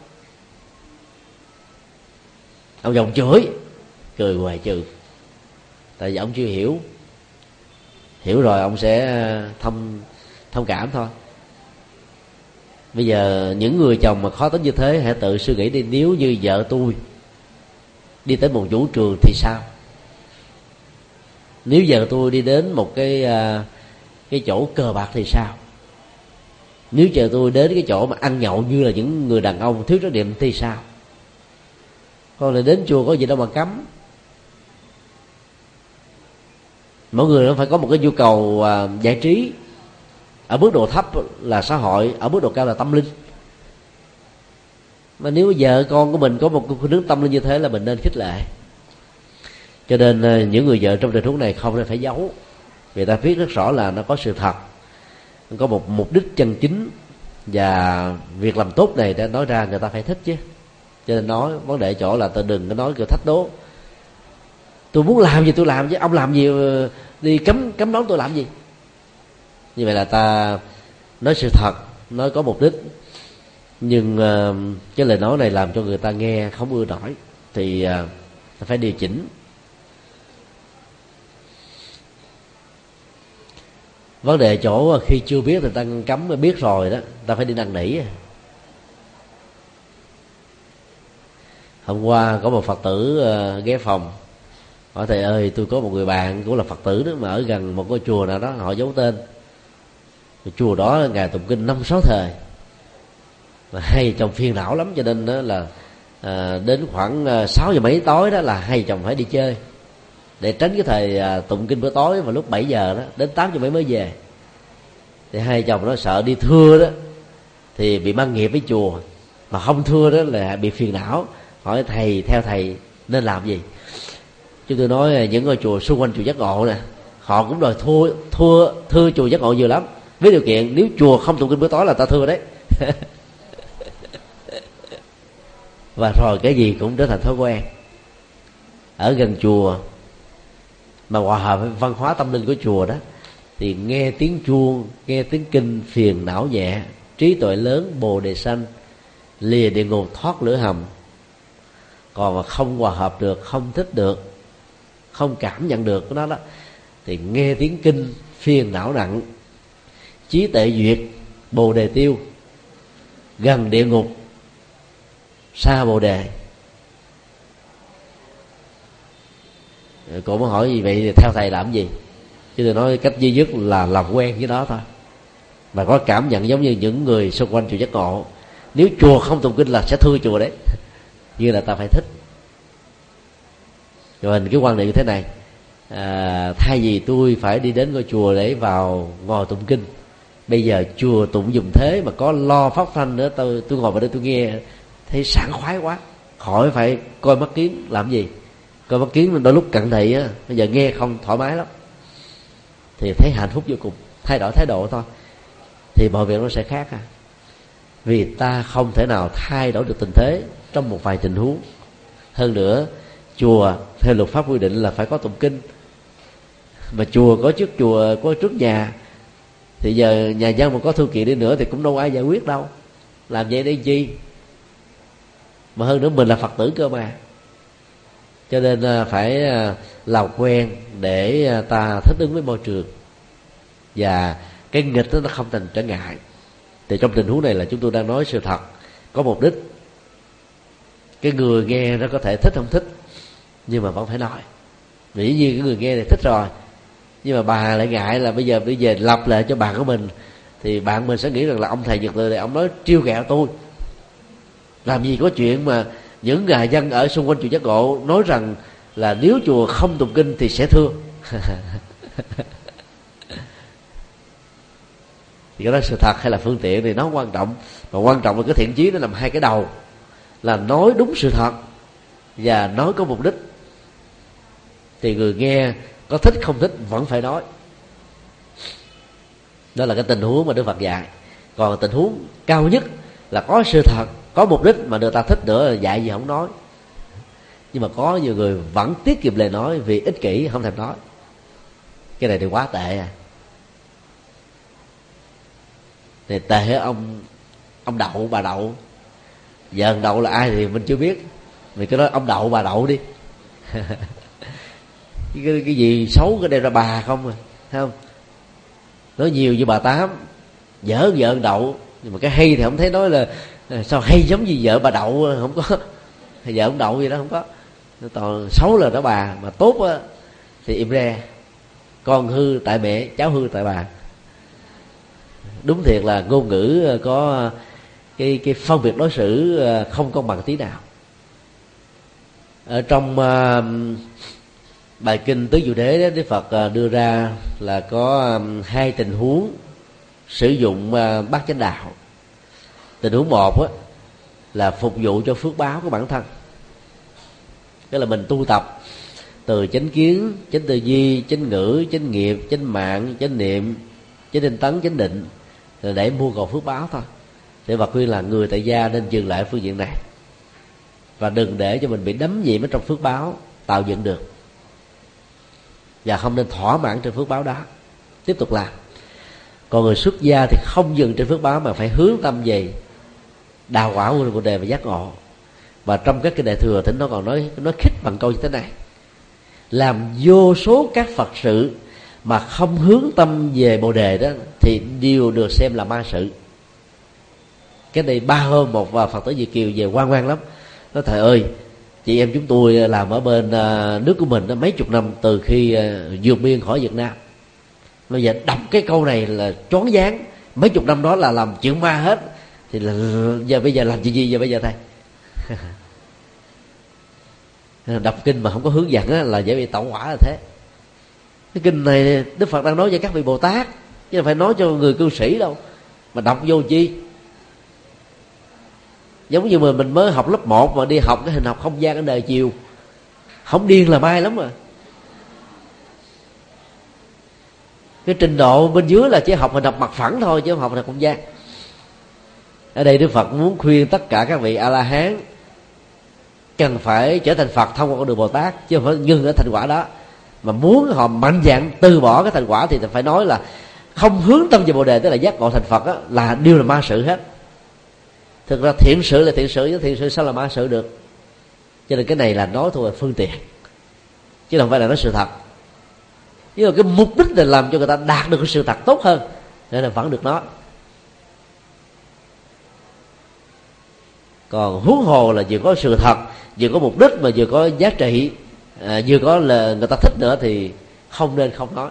Ông chồng chửi, cười hoài trừ. Tại vì ông chưa hiểu. Hiểu rồi ông sẽ thông cảm thôi. Bây giờ những người chồng mà khó tính như thế, hãy tự suy nghĩ đi, nếu như vợ tôi đi tới một vũ trường thì sao? Nếu vợ tôi đi đến một cái chỗ cờ bạc thì sao? Nếu vợ tôi đến cái chỗ mà ăn nhậu như là những người đàn ông thiếu trách nhiệm thì sao? Còn lại đến chùa có gì đâu mà cấm. Mỗi người nó phải có một cái nhu cầu giải trí. Ở mức độ thấp là xã hội, ở mức độ cao là tâm linh. Mà nếu vợ con của mình có một khuynh hướng tâm linh như thế là mình nên khích lệ. Cho nên những người vợ trong tình huống này không nên phải giấu. Người ta viết rất rõ là nó có sự thật, có một mục đích chân chính, và việc làm tốt này đã nói ra người ta phải thích chứ. Cho nên nói vấn đề chỗ là tôi đừng có nói kiểu thách đố. Tôi muốn làm gì tôi làm chứ, ông làm gì đi cấm đón tôi làm gì. Như vậy là ta nói sự thật, nói có mục đích, nhưng cái lời nói này làm cho người ta nghe không ưa nổi thì ta phải điều chỉnh. Vấn đề chỗ khi chưa biết thì ta cấm, biết rồi đó ta phải đi năn nỉ. Hôm qua có một Phật tử ghé phòng hỏi thầy ơi, tôi có một người bạn cũng là Phật tử đó, mà ở gần một ngôi chùa nào đó, họ giấu tên. Chùa đó ngày tụng kinh 5-6 thời, mà hai chồng phiền não lắm, cho nên đó là đến khoảng 6 giờ mấy tối đó là hai chồng phải đi chơi để tránh cái thời tụng kinh bữa tối vào lúc 7 giờ đó, đến 8 giờ mấy mới về. Thì hai chồng nó sợ đi thưa đó thì bị mang nghiệp với chùa, mà không thưa đó là bị phiền não, hỏi thầy, theo thầy nên làm gì. Chúng tôi nói những ngôi chùa xung quanh chùa Giác Ngộ nè, họ cũng đòi thưa chùa Giác Ngộ nhiều lắm, với điều kiện nếu chùa không tụng kinh bữa tối là ta thưa đấy. Và rồi cái gì cũng trở thành thói quen. Ở gần chùa mà hòa hợp với văn hóa tâm linh của chùa đó, thì nghe tiếng chuông, nghe tiếng kinh phiền não nhẹ, trí tuệ lớn, bồ đề sanh, lìa địa ngục thoát lửa hầm. Còn mà không hòa hợp được, không thích được, không cảm nhận được của nó đó, thì nghe tiếng kinh phiền não nặng, trí tuệ duyệt, bồ đề tiêu, gần địa ngục, xa bồ đề. Cô mới hỏi gì vậy thì theo thầy làm gì? Chứ tôi nói cách duy nhất là làm quen với nó thôi, và có cảm nhận giống như những người xung quanh chùa Giác Ngộ. Nếu chùa không tụng kinh là sẽ thưa chùa đấy. Như là ta phải thích. Rồi cái quan niệm như thế này, thay vì tôi phải đi đến ngôi chùa để vào ngồi tụng kinh, bây giờ chùa tụng dùng thế mà có lo phát thanh nữa, tôi ngồi vào đây tôi nghe thấy sảng khoái quá, khỏi phải coi mắt kiến làm gì. Coi mắt kiến đôi lúc cận thị á, bây giờ nghe không thoải mái lắm, thì thấy hạnh phúc vô cùng. Thay đổi thái độ thôi thì mọi việc nó sẽ khác. Vì ta không thể nào thay đổi được tình thế trong một vài tình huống. Hơn nữa, chùa theo luật pháp quy định là phải có tụng kinh, mà chùa có trước nhà, thì giờ nhà dân mà có thư kiện đi nữa thì cũng đâu ai giải quyết đâu. Làm vậy để chi? Mà hơn nữa mình là Phật tử cơ mà. Cho nên phải làm quen để ta thích ứng với môi trường, và cái nghịch đó nó không thành trở ngại. Thì trong tình huống này là chúng tôi đang nói sự thật, có mục đích. Cái người nghe nó có thể thích không thích, nhưng mà vẫn phải nói. Dĩ nhiên cái người nghe này thích rồi, nhưng mà bà lại ngại là bây giờ lập lại cho bạn của mình, thì bạn mình sẽ nghĩ rằng là ông thầy Nhật Từ này ông nói trêu ghẹo tôi. Làm gì có chuyện mà những gà dân ở xung quanh chùa Giác Ngộ nói rằng là nếu chùa không tụng kinh thì sẽ thưa. Thì cái đó sự thật hay là phương tiện thì nó không quan trọng, mà quan trọng là cái thiện chí nó nằm hai cái đầu, là nói đúng sự thật và nói có mục đích. Thì người nghe có thích không thích vẫn phải nói. Đó là cái tình huống mà Đức Phật dạy. Còn tình huống cao nhất là có sự thật, có mục đích mà người ta thích nữa, dạy gì không nói. Nhưng mà có nhiều người vẫn tiết kiệm lời nói vì ích kỷ, không thèm nói. Cái này thì quá tệ à. Thì tệ ông đậu bà đậu. Giờ ông đậu là ai thì mình chưa biết, mình cứ nói ông đậu bà đậu đi. cái gì xấu cái đem ra bà không à, thấy không? Nói nhiều như bà Tám, dở vợ ông đậu, nhưng mà cái hay thì không thấy nói là sao hay giống như vợ bà đậu, không có. Vợ ông đậu gì đó không có. Toàn xấu là đó bà, mà tốt á thì im re. Con hư tại mẹ, cháu hư tại bà. Đúng thiệt là ngôn ngữ có cái phân biệt đối xử không công bằng tí nào. Ở trong bài kinh Tứ Diệu Đế đó, Đức Phật đưa ra là có hai tình huống sử dụng bát chánh đạo. Tình huống một á, là phục vụ cho phước báo của bản thân. Tức là mình tu tập từ chánh kiến, chánh tư duy, chánh ngữ, chánh nghiệp, chánh mạng, chánh niệm, chánh tinh tấn, chánh định, để mua cầu phước báo thôi. Để Phật khuyên là người tại gia nên dừng lại phương diện này, và đừng để cho mình bị đắm nhiễm ở trong phước báo tạo dựng được, và không nên thỏa mãn trên phước báo đó, tiếp tục làm. Còn người xuất gia thì không dừng trên phước báo mà phải hướng tâm về đào quả của Bồ Đề và giác ngộ. Và trong các cái đại thừa thì nó còn nói khích bằng câu như thế này: làm vô số các Phật sự mà không hướng tâm về Bồ Đề đó thì đều được xem là ma sự. Cái này 3 hôm một Phật tử Việt Kiều về hoan ngoan lắm. Nói thầy ơi, chị em chúng tôi làm ở bên nước của mình mấy chục năm từ khi vượt biên khỏi Việt Nam. Bây giờ đọc cái câu này là choáng váng. Mấy chục năm đó là làm chuyện ma hết, thì là giờ bây giờ làm chuyện gì giờ bây giờ thầy? Đọc kinh mà không có hướng dẫn là dễ bị tẩu hỏa là thế. Cái kinh này Đức Phật đang nói cho các vị Bồ Tát, chứ không phải nói cho người cư sĩ đâu. Mà đọc vô chi? Giống như mình mới học lớp 1 mà đi học cái hình học không gian ở đời chiều, không điên là may lắm mà. Cái trình độ bên dưới là chỉ học hình học mặt phẳng thôi, chứ không học hình học không gian. Ở đây Đức Phật muốn khuyên tất cả các vị A-la-hán cần phải trở thành Phật thông qua con đường Bồ Tát, chứ không phải ngưng ở thành quả đó. Mà muốn họ mạnh dạn từ bỏ cái thành quả thì phải nói là không hướng tâm về Bồ Đề, tức là giác ngộ thành Phật đó, là đều là ma sự hết. Thực ra thiện sự là thiện sự, chứ thiện sự sao là ma sự được. Cho nên cái này là nói thôi là phương tiện, chứ không phải là nói sự thật. Nhưng mà cái mục đích là làm cho người ta đạt được cái sự thật tốt hơn, nên là vẫn được nói. Còn huống hồ là vừa có sự thật, vừa có mục đích, mà vừa có giá trị, vừa có là người ta thích nữa thì không nên không nói.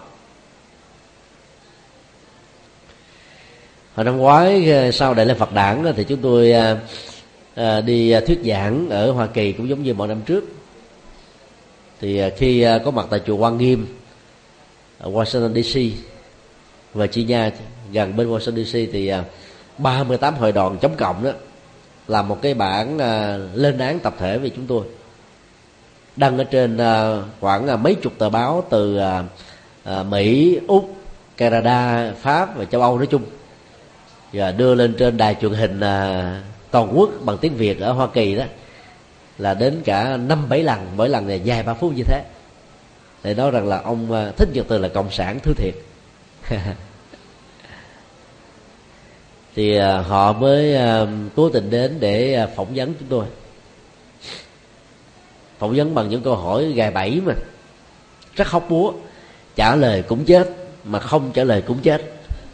Hồi năm ngoái sau Đại lễ Phật đản thì chúng tôi đi thuyết giảng ở Hoa Kỳ cũng giống như mọi năm trước. Thì khi có mặt tại chùa Quan Nghiêm ở Washington DC, Virginia, gần bên Washington DC, thì 38 hội đoàn chống cộng đó làm một cái bản lên án tập thể về chúng tôi, đăng ở trên khoảng mấy chục tờ báo từ Mỹ, Úc, Canada, Pháp và châu Âu nói chung, và đưa lên trên đài truyền hình toàn quốc bằng tiếng Việt ở Hoa Kỳ đó, là đến cả 5-7 lần, mỗi lần này dài 3 phút như thế, để nói rằng là ông Thích Nhật Từ là cộng sản thứ thiệt. Thì họ mới cố tình đến để phỏng vấn chúng tôi, phỏng vấn bằng những câu hỏi gài bẫy mà rất hóc búa, trả lời cũng chết, mà không trả lời cũng chết.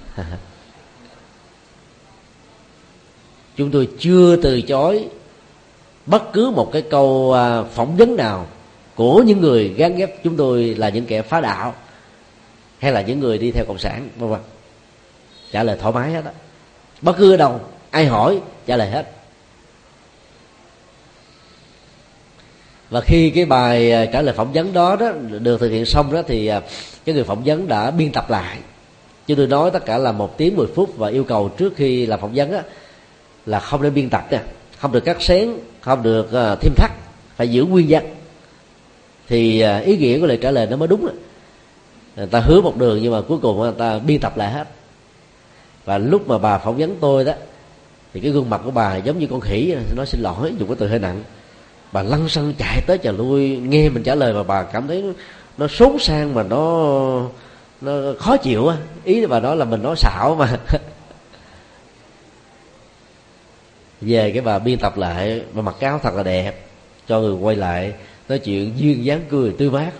Chúng tôi chưa từ chối bất cứ một cái câu phỏng vấn nào của những người gán ghép chúng tôi là những kẻ phá đạo hay là những người đi theo cộng sản, vân vân. Trả lời thoải mái hết đó, bất cứ ở đâu ai hỏi trả lời hết. Và khi cái bài trả lời phỏng vấn đó được thực hiện xong đó, thì cái người phỏng vấn đã biên tập lại. Chứ tôi nói tất cả là 1 tiếng 10 phút, và yêu cầu trước khi làm phỏng vấn á, là không nên biên tập nha, không được cắt xén, không được thêm thắt, phải giữ nguyên văn. Thì ý nghĩa của lời trả lời nó mới đúng. Người ta hứa một đường nhưng mà cuối cùng người ta biên tập lại hết. Và lúc mà bà phỏng vấn tôi đó, thì cái gương mặt của bà giống như con khỉ, nói xin lỗi, dùng cái từ hơi nặng. Bà lăn xăng chạy tới chạy lui nghe mình trả lời, mà bà cảm thấy nó xốn sang mà nó khó chịu á. Ý bà nói là mình nói xạo mà. Về cái bà biên tập lại, bà mặc áo thật là đẹp, cho người quay lại nói chuyện duyên dáng cười tươi mát.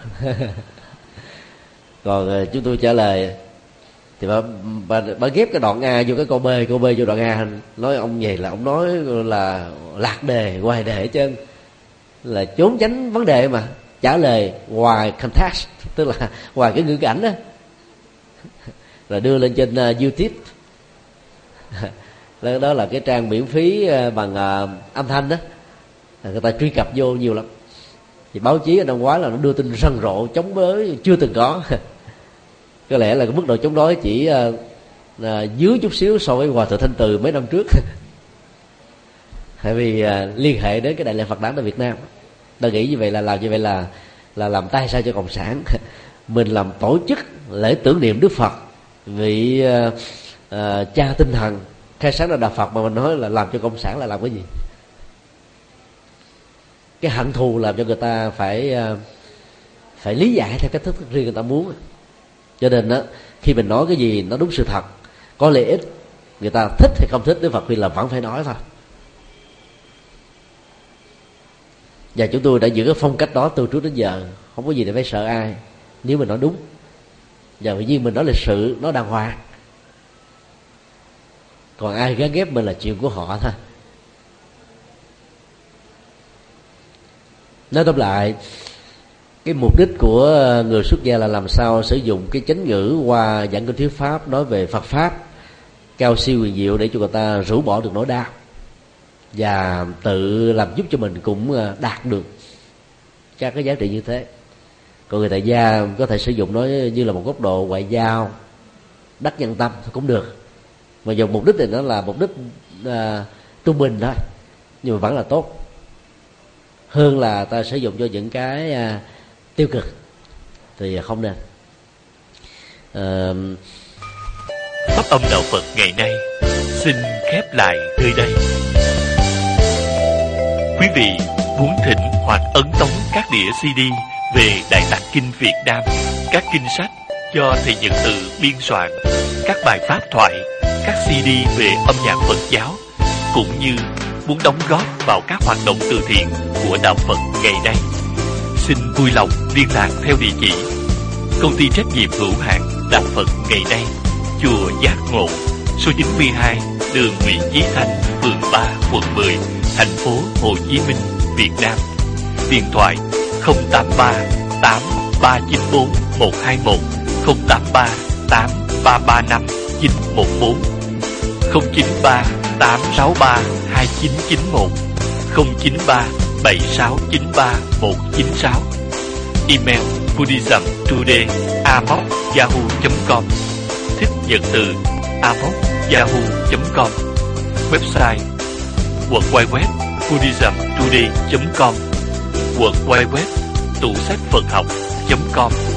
Còn chúng tôi trả lời thì bà ghép cái đoạn A vô cái câu B vô đoạn A, nói ông vậy là ông nói là lạc đề hoài đề hết trơn, là trốn tránh vấn đề mà trả lời ngoài context, tức là ngoài cái ngữ cảnh đó, rồi đưa lên trên YouTube. Đó là cái trang miễn phí bằng âm thanh đó, người ta truy cập vô nhiều lắm. Thì báo chí ở năm ngoái là nó đưa tin rầm rộ chống đối chưa từng có. Có lẽ là cái mức độ chống đối chỉ dưới chút xíu so với Hòa Thượng Thanh Từ mấy năm trước. Tại vì liên hệ đến cái Đại lễ Phật đản tại Việt Nam, ta nghĩ như vậy là làm như vậy là làm tay sai cho cộng sản. Mình làm tổ chức lễ tưởng niệm Đức Phật, vị cha tinh thần khai sáng ra đạo Phật, mà mình nói là làm cho cộng sản là làm cái gì? Cái hận thù làm cho người ta phải lý giải theo cách thức riêng người ta muốn. Cho nên đó, khi mình nói cái gì nó đúng sự thật, có lợi ích, người ta thích hay không thích, Đức Phật khuyên là vẫn phải nói thôi. Và chúng tôi đã giữ cái phong cách đó từ trước đến giờ, không có gì để phải sợ ai nếu mình nói đúng. Và vì mình nói lịch sự, nói đàng hoàng. Còn ai gán ghép mình là chuyện của họ thôi. Nói tóm lại, cái mục đích của người xuất gia là làm sao sử dụng cái chánh ngữ qua giảng kinh thuyết pháp, nói về Phật pháp cao siêu huyền diệu để cho người ta rũ bỏ được nỗi đau, và tự làm giúp cho mình cũng đạt được các cái giá trị như thế. Còn người tại gia có thể sử dụng nó như là một góc độ ngoại giao, đắc nhân tâm cũng được, mà dùng mục đích thì nó là mục đích trung bình thôi, nhưng mà vẫn là tốt hơn là ta sử dụng cho những cái tiêu cực thì không nên. Pháp âm đạo Phật ngày nay xin khép lại nơi đây. Quý vị muốn thỉnh hoặc ấn tống các đĩa CD về Đại Tạng Kinh Việt Nam, các kinh sách do thầy Nhật Từ biên soạn, các bài pháp thoại, các CD về âm nhạc Phật giáo, cũng như muốn đóng góp vào các hoạt động từ thiện của đạo Phật ngày nay, xin vui lòng liên lạc theo địa chỉ Công ty trách nhiệm hữu hạn Đạo Phật ngày nay, chùa Giác Ngộ, số 92, đường Nguyễn Chí Thanh, phường 3, quận 10, thành phố Hồ Chí Minh, Việt Nam. Điện thoại 083 8394 121, 083 8335 914, 093 863 2991, 093 7693 196. Email buddhismtoday@yahoo.com, thích nhận từ @yahoo.com. Website www.buddhismtoday.com, www.tủ sách Phật học.com.